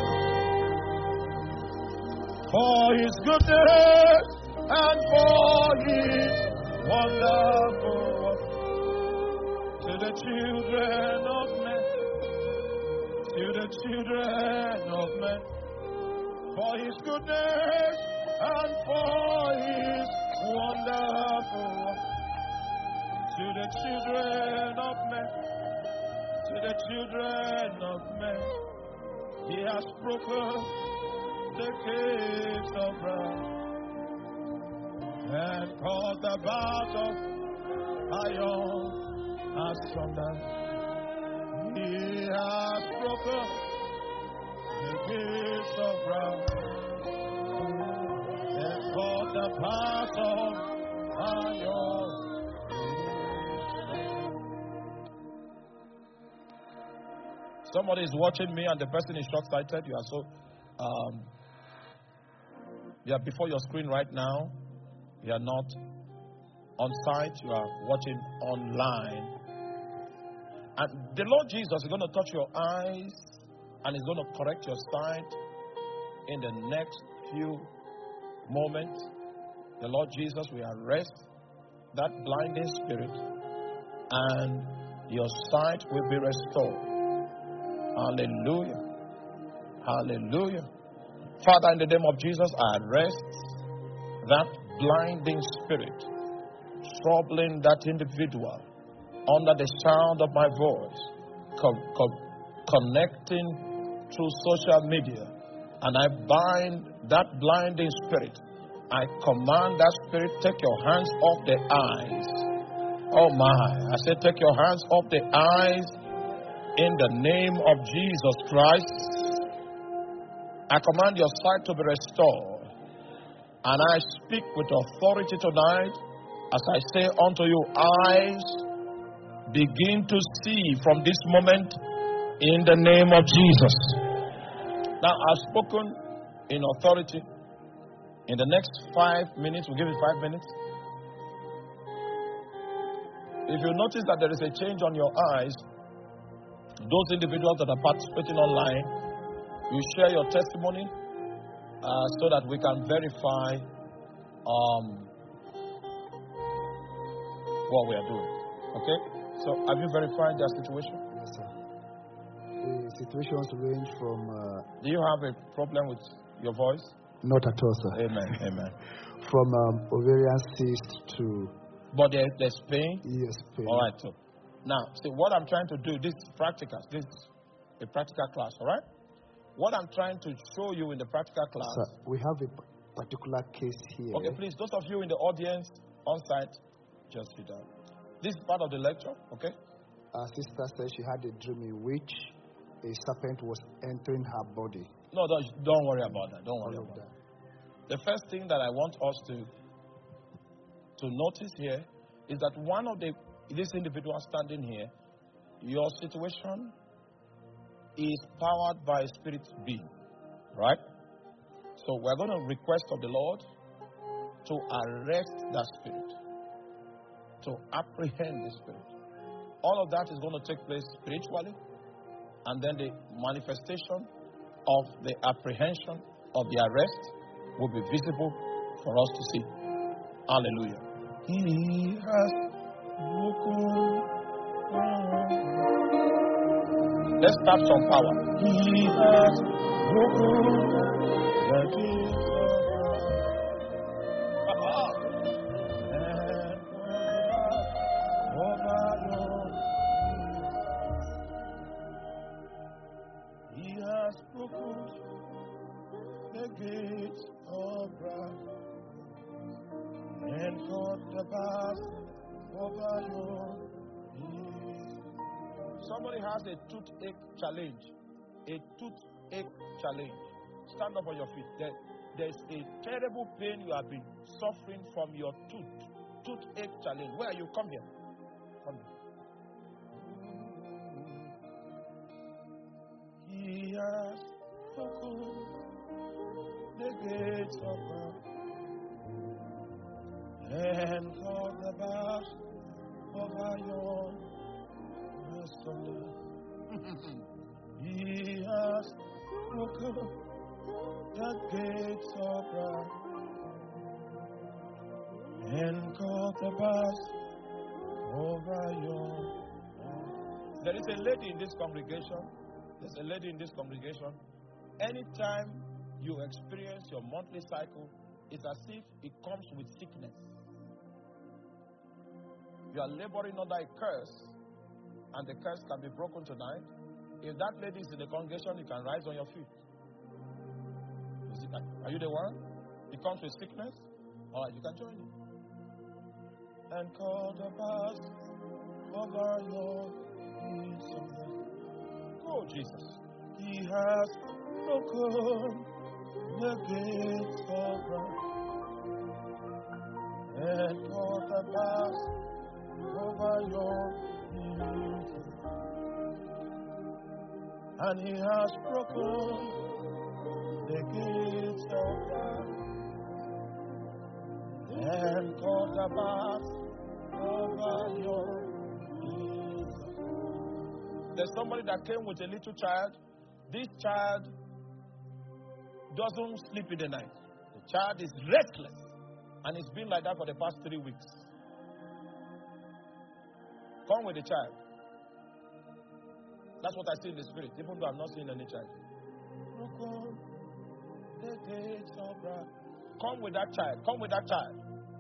for His goodness and for His wonderful work to the children of men, to the children of men, for His goodness and for His wonderful work. to the children of men, to the children of men. He has broken the gates of brass and caused the bars of iron asunder. He has broken the gates of brass and caused the bars of iron. Somebody is watching me and the person is short-sighted. You are so, um, you are before your screen right now. You are not on site. You are watching online. And the Lord Jesus is going to touch your eyes and is going to correct your sight in the next few moments. The Lord Jesus will arrest that blinding spirit and your sight will be restored. Hallelujah. Hallelujah. Father, in the name of Jesus, I arrest that blinding spirit troubling that individual under the sound of my voice, co- co- connecting through social media. And I bind that blinding spirit. I command that spirit, take your hands off the eyes. Oh my. I said, take your hands off the eyes. In the name of Jesus Christ, I command your sight to be restored. And I speak with authority tonight as I say unto you, eyes, begin to see from this moment in the name of Jesus. Now, I've spoken in authority. In the next five minutes, we'll give it five minutes. If you notice that there is a change on your eyes, those individuals that are participating online, you share your testimony uh, so that we can verify um, what we are doing. Okay? So, have you verified their situation? Yes, sir. The situations range from... Uh, Do you have a problem with your voice? Not at all, sir. Amen. Amen. From um, ovarian cyst to... But there, there's pain? Yes, pain. All right, so. Now, see, what I'm trying to do, this is practical. This is a practical class, all right? What I'm trying to show you in the practical class... Sir, we have a particular case here. Okay, please, those of you in the audience, on site, just sit down. This is part of the lecture, okay? Our sister said she had a dream in which a serpent was entering her body. No, don't, don't worry about that. Don't worry All about of that. The first thing that I want us to, to notice here is that one of the this individual standing here, your situation is powered by a spirit being, right? So we're going to request of the Lord to arrest that spirit, to apprehend the spirit. All of that is going to take place spiritually, and then the manifestation of the apprehension of the arrest will be visible for us to see. Hallelujah. He has Let's start some power. He has broken the gates He has broken the gates of brass and cut the bars over your knees. Somebody has a toothache challenge. A toothache challenge. Stand up on your feet. There, there's a terrible pain you have been suffering from your tooth. Toothache challenge. Where are you? Come here. Come here. He has broken the gates of brass and called the bars of iron asunder. He has broken the gates of brass and called the bars of iron. There is a lady in this congregation. There's a lady in this congregation. Anytime you experience your monthly cycle, it's as if it comes with sickness. You are laboring under a curse, and the curse can be broken tonight. If that lady is in the congregation, you can rise on your feet. Is it, are you the one? It comes with sickness? All right, you can join him. And call the past over your peace of mind. Oh, Jesus. He has broken the gates of wrath. And call the past over your peace. And he has broken the gates of wrath. And call the past over your peace. There's somebody that came with a little child. This child doesn't sleep in the night. The child is restless. And it's been like that for the past three weeks. Come with the child. That's what I see in the spirit, even though I'm not seeing any child. Come, the gates of wrath. Come with that child. Come with that child.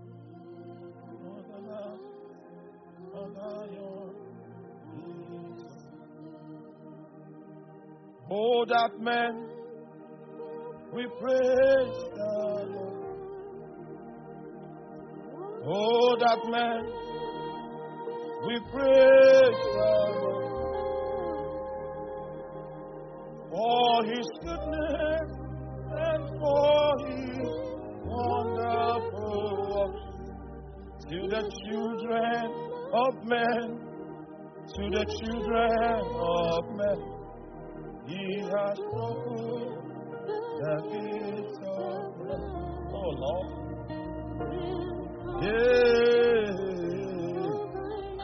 Oh, that man, we praise the Lord. Oh, that man, we praise the Lord. For his goodness and for his wonderful works to the children of men, to the children of men. He has broken the gates of wrath. Oh Lord. Yeah.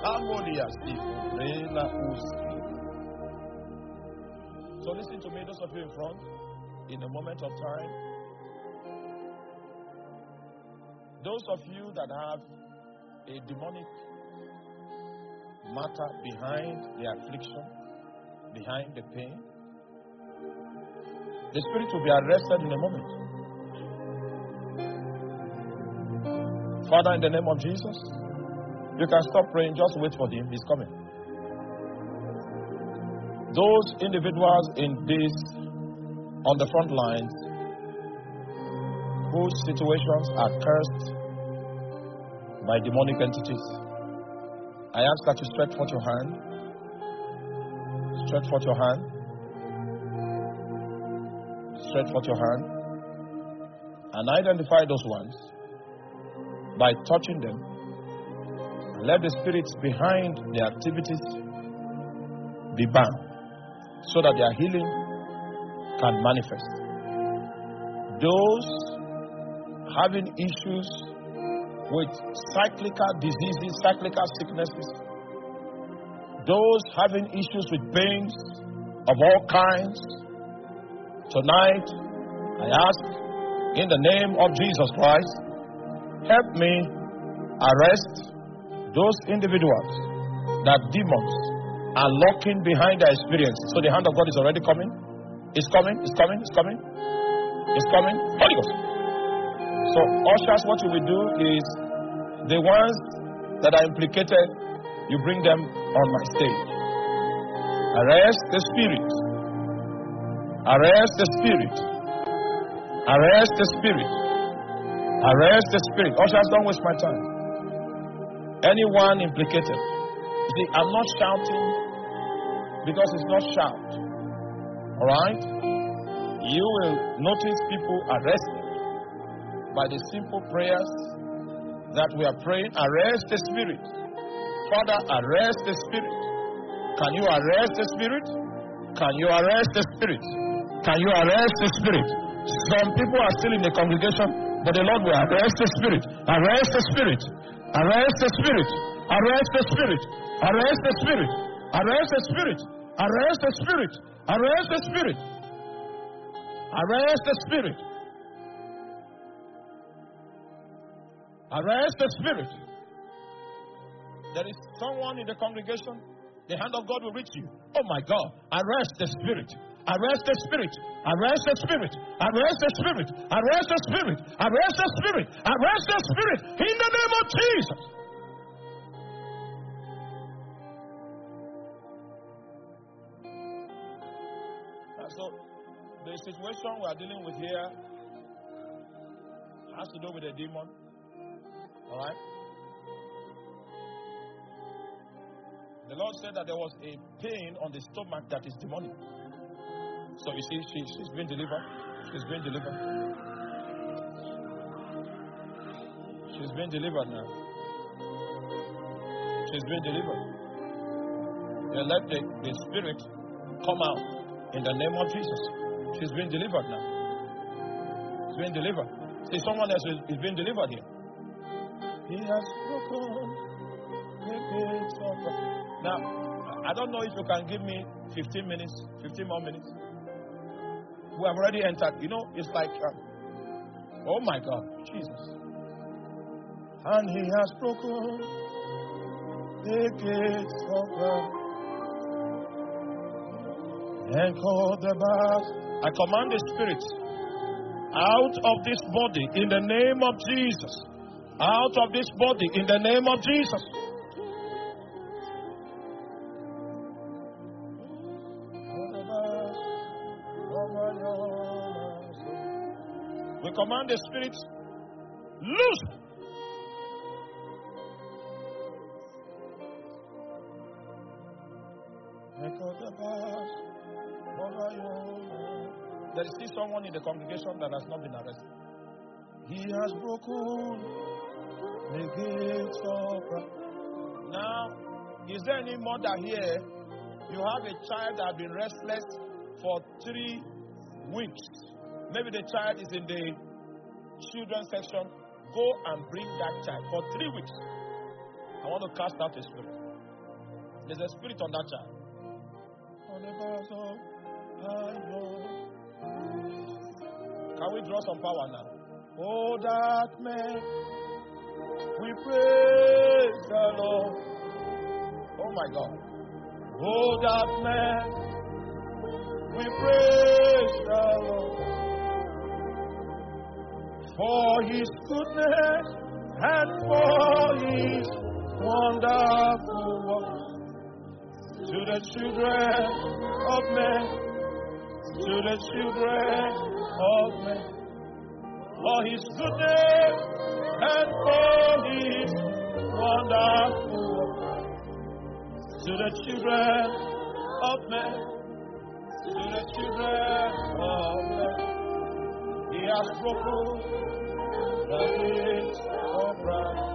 So listen to me, those of you in front, in a moment of time. Those of you that have a demonic matter behind the affliction, behind the pain, the spirit will be arrested in a moment. Father, in the name of Jesus, you can stop praying, just wait for him, he's coming. Those individuals in this, on the front lines, whose situations are cursed by demonic entities, I ask that you stretch forth your hand. Stretch forth your hand. Stretch forth your hand. And identify those ones by touching them. Let the spirits behind their activities be bound so that their healing can manifest. Those having issues with cyclical diseases, cyclical sicknesses, those having issues with pains of all kinds, tonight I ask in the name of Jesus Christ, help me arrest those individuals that demons are locking behind their experience. So the hand of God is already coming. It's coming, it's coming, it's coming. It's coming. Holy Ghost. So, ushers, what you will do is the ones that are implicated, you bring them on my stage. Arrest the spirit. Arrest the spirit. Arrest the spirit. Arrest the spirit. Ushers, don't waste my time. Anyone implicated. You see, I'm not shouting because it's not shout. Alright? You will notice people arrested by the simple prayers that we are praying. Arrest the spirit. Father, arrest the spirit. Can you arrest the spirit? Can you arrest the spirit? Can you arrest the spirit? Some people are still in the congregation, but the Lord will arrest the spirit. Arrest the spirit. Arrest the spirit. Arrest the spirit. Arrest the spirit. Arrest the spirit. Arrest the spirit. Arrest the spirit. Arrest the spirit. Arrest the spirit. There is someone in the congregation, the hand of God will reach you. Oh my God. Arrest the spirit. Arrest the spirit. Arrest the spirit. Arrest the spirit. Arrest the spirit. Arrest the spirit. Arrest the spirit. In the name of Jesus. Yeah, so the situation we are dealing with here has to do with a demon. All right? The Lord said that there was a pain on the stomach that is demonic. So you see, she, she's been delivered. She's been delivered. She's been delivered now. She's been delivered. They let the, the spirit come out in the name of Jesus. She's been delivered now. She's been delivered. See, someone else is, is being delivered here. He has broken the gates of the... Now, I don't know if you can give me fifteen minutes, fifteen more minutes. We have already entered. You know, it's like, uh, oh my God, Jesus. And he has broken the gates of the... and called the bars. I command the spirits out of this body in the name of Jesus. Out of this body in the name of Jesus. We command the spirits loose. There is still someone in the congregation that has not been arrested. He has broken the gates of... Now, is there any mother here? You have a child that has been restless for three weeks. Maybe the child is in the children's section. Go and bring that child for three weeks. I want to cast out a spirit. There's a spirit on that child. Can we draw some power now? Oh, that man, we praise the Lord. Oh my God. Oh, that man, we praise the Lord for his goodness and for his wonderful works. To the children of men, to the children of men, for his goodness and for his wonderful works. To the children of men, to the children of men, he has broken the gates of brass.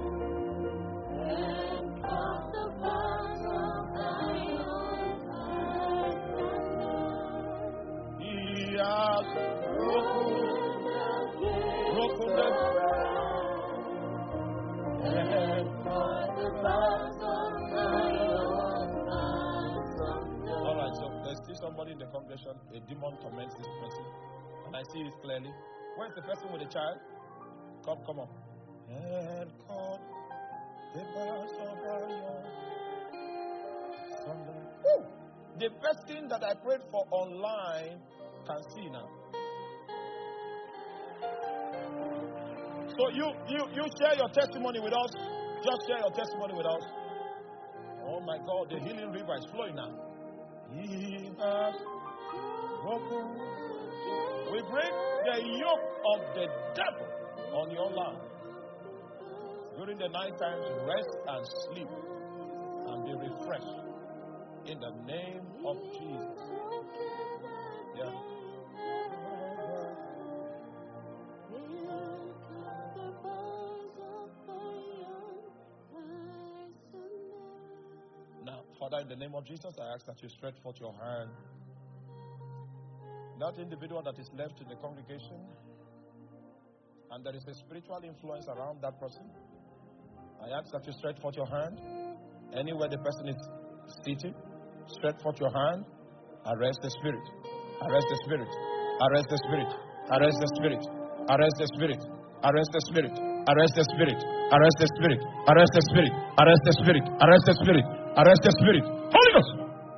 He has broken, broken the and all right, so there's still somebody in the congregation, a demon torments this person, and I see it clearly. Where's the person with the child? Come, come on. And God, the bars of iron. Woo! The person that I prayed for online can see now. So you, you, you share your testimony with us. Just share your testimony with us. Oh my God, the healing river is flowing now. He has broken. We break the yoke of the devil on your life. During the night times, rest and sleep and be refreshed in the name of Jesus. Yeah. Now, Father, in the name of Jesus, I ask that you stretch forth your hand. That individual that is left in the congregation, and there is a spiritual influence around that person, I ask that you stretch forth your hand. Anywhere the person is seated, stretch forth your hand. Arrest the spirit. Arrest the spirit. Arrest the spirit. Arrest the spirit. Arrest the spirit. Arrest the spirit. Arrest the spirit. Arrest the spirit. Arrest the spirit. Arrest the spirit. Arrest the spirit. Arrest the spirit. Holy Ghost.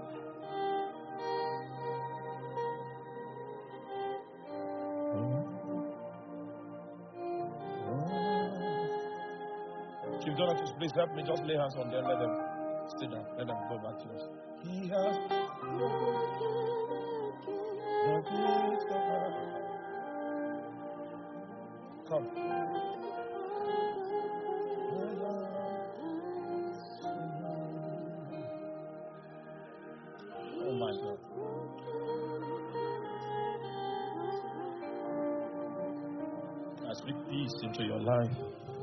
Chief Donatus, please help me. Just lay hands on them. Let them sit down. Let them go back to us. He has The gates of hell. Come. Oh my God. I speak peace into your life.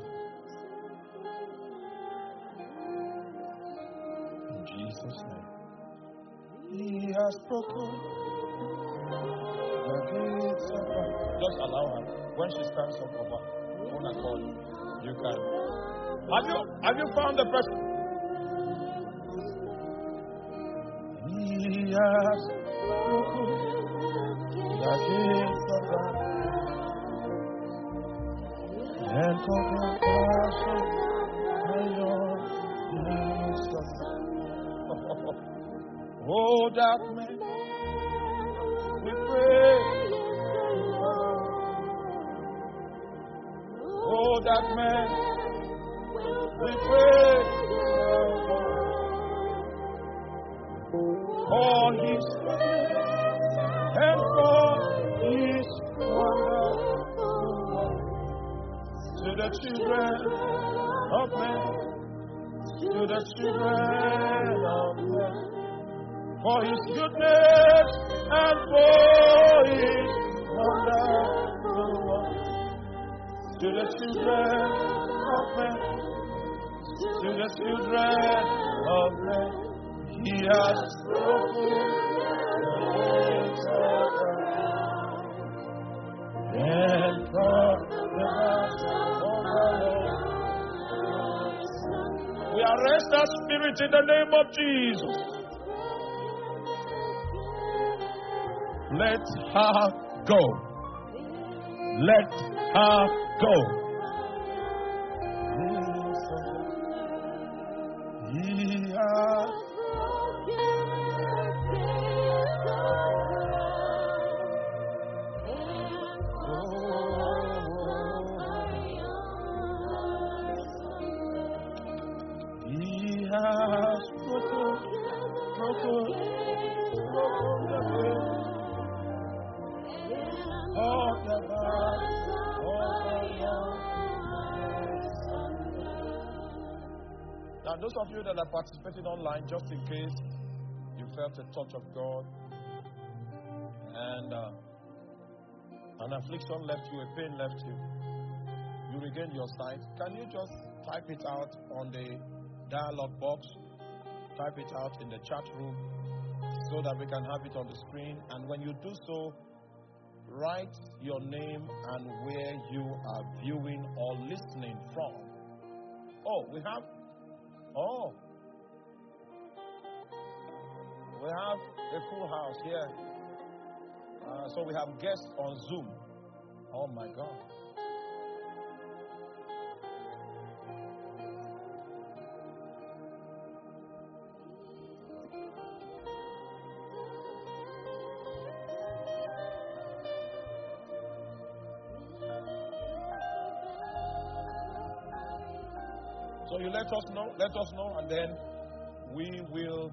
In Jesus' name. He has broken the gates of hell. Just allow her. When she stands up over on a call, you can. Have you have you found the person? He has broken the gates of hell. And compassion beyond oh, that man, we pray. Oh, that man, we pray. For his and for his wonder to the children of men, to the children of men. For his goodness and for his wonderful work. To the children of men, to the children of men, he has broken the gates of hell and brought the wrath of the Lord. We arrest that spirit in the name of Jesus. Let her go. Let her go. He has He has broken, broken, broken the gate. Now, those of you that are participating online, just in case you felt a touch of God and uh, an affliction left you, a pain left you, you regained your sight, can you just type it out on the dialogue box, type it out in the chat room so that we can have it on the screen? And when you do so, write your name and where you are viewing or listening from. Oh, we have, oh, we have a full house here. Uh, so we have guests on Zoom. Oh my God. So you let us know, let us know, and then we will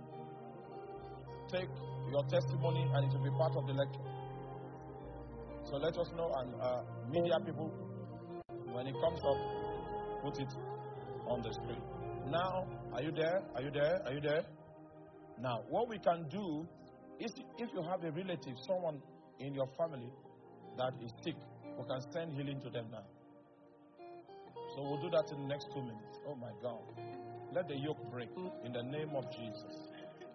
take your testimony and it will be part of the lecture. So let us know, and uh, media people, when it comes up, put it on the screen. Now, are you there? Are you there? Are you there? Now, what we can do is, if you have a relative, someone in your family that is sick, we can send healing to them now. So we'll do that in the next two minutes. Oh my God. Let the yoke break in the name of Jesus.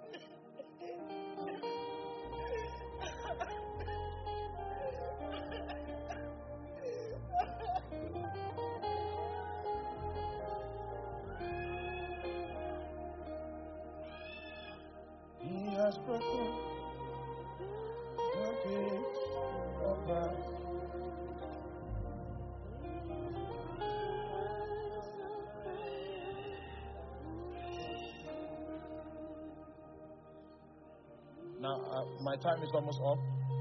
He has broken the gates of hell. Now, uh, my time is almost up.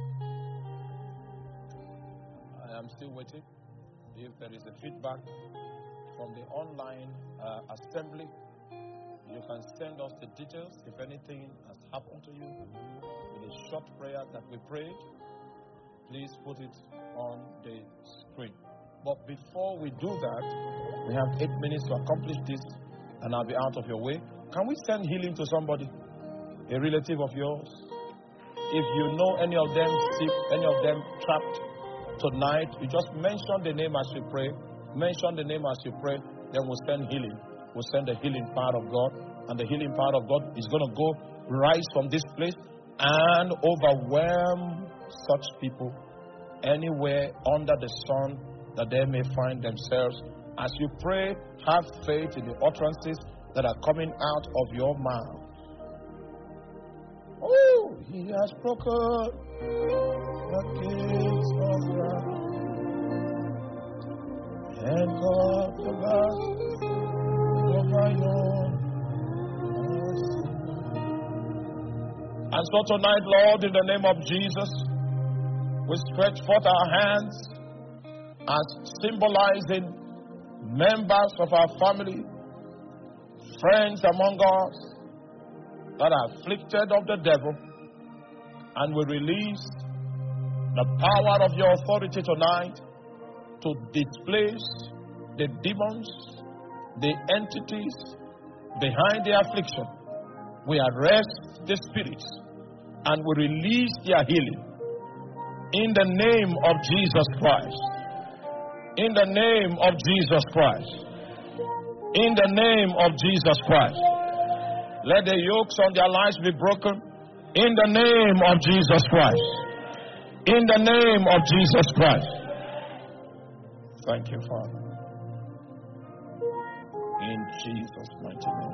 I am still waiting. If there is a feedback from the online uh, assembly, you can can send us the details if anything has happened to you. In a short prayer that we prayed, please put it on the screen. But before we do that, we have eight minutes to accomplish this, and I'll be out of your way. Can we send healing to somebody? A relative of yours? If you know any of them sick, any of them trapped tonight, you just mention the name as you pray. Mention the name as you pray, then we'll send healing. We'll send the healing power of God, and the healing power of God is going to go rise from this place and overwhelm such people anywhere under the sun that they may find themselves. As you pray, have faith in the utterances that are coming out of your mouth. Oh, he has broken the gates of wrath and got the best over your mercy. And so tonight, Lord, in the name of Jesus, we stretch forth our hands as symbolizing members of our family, friends among us that are afflicted of the devil, and we release the power of your authority tonight to displace the demons, the entities behind the affliction. We arrest the spirits and we release their healing in the name of Jesus Christ. In the name of Jesus Christ. In the name of Jesus Christ. Let the yokes on their lives be broken. In the name of Jesus Christ. In the name of Jesus Christ. Thank you, Father. In Jesus' mighty name.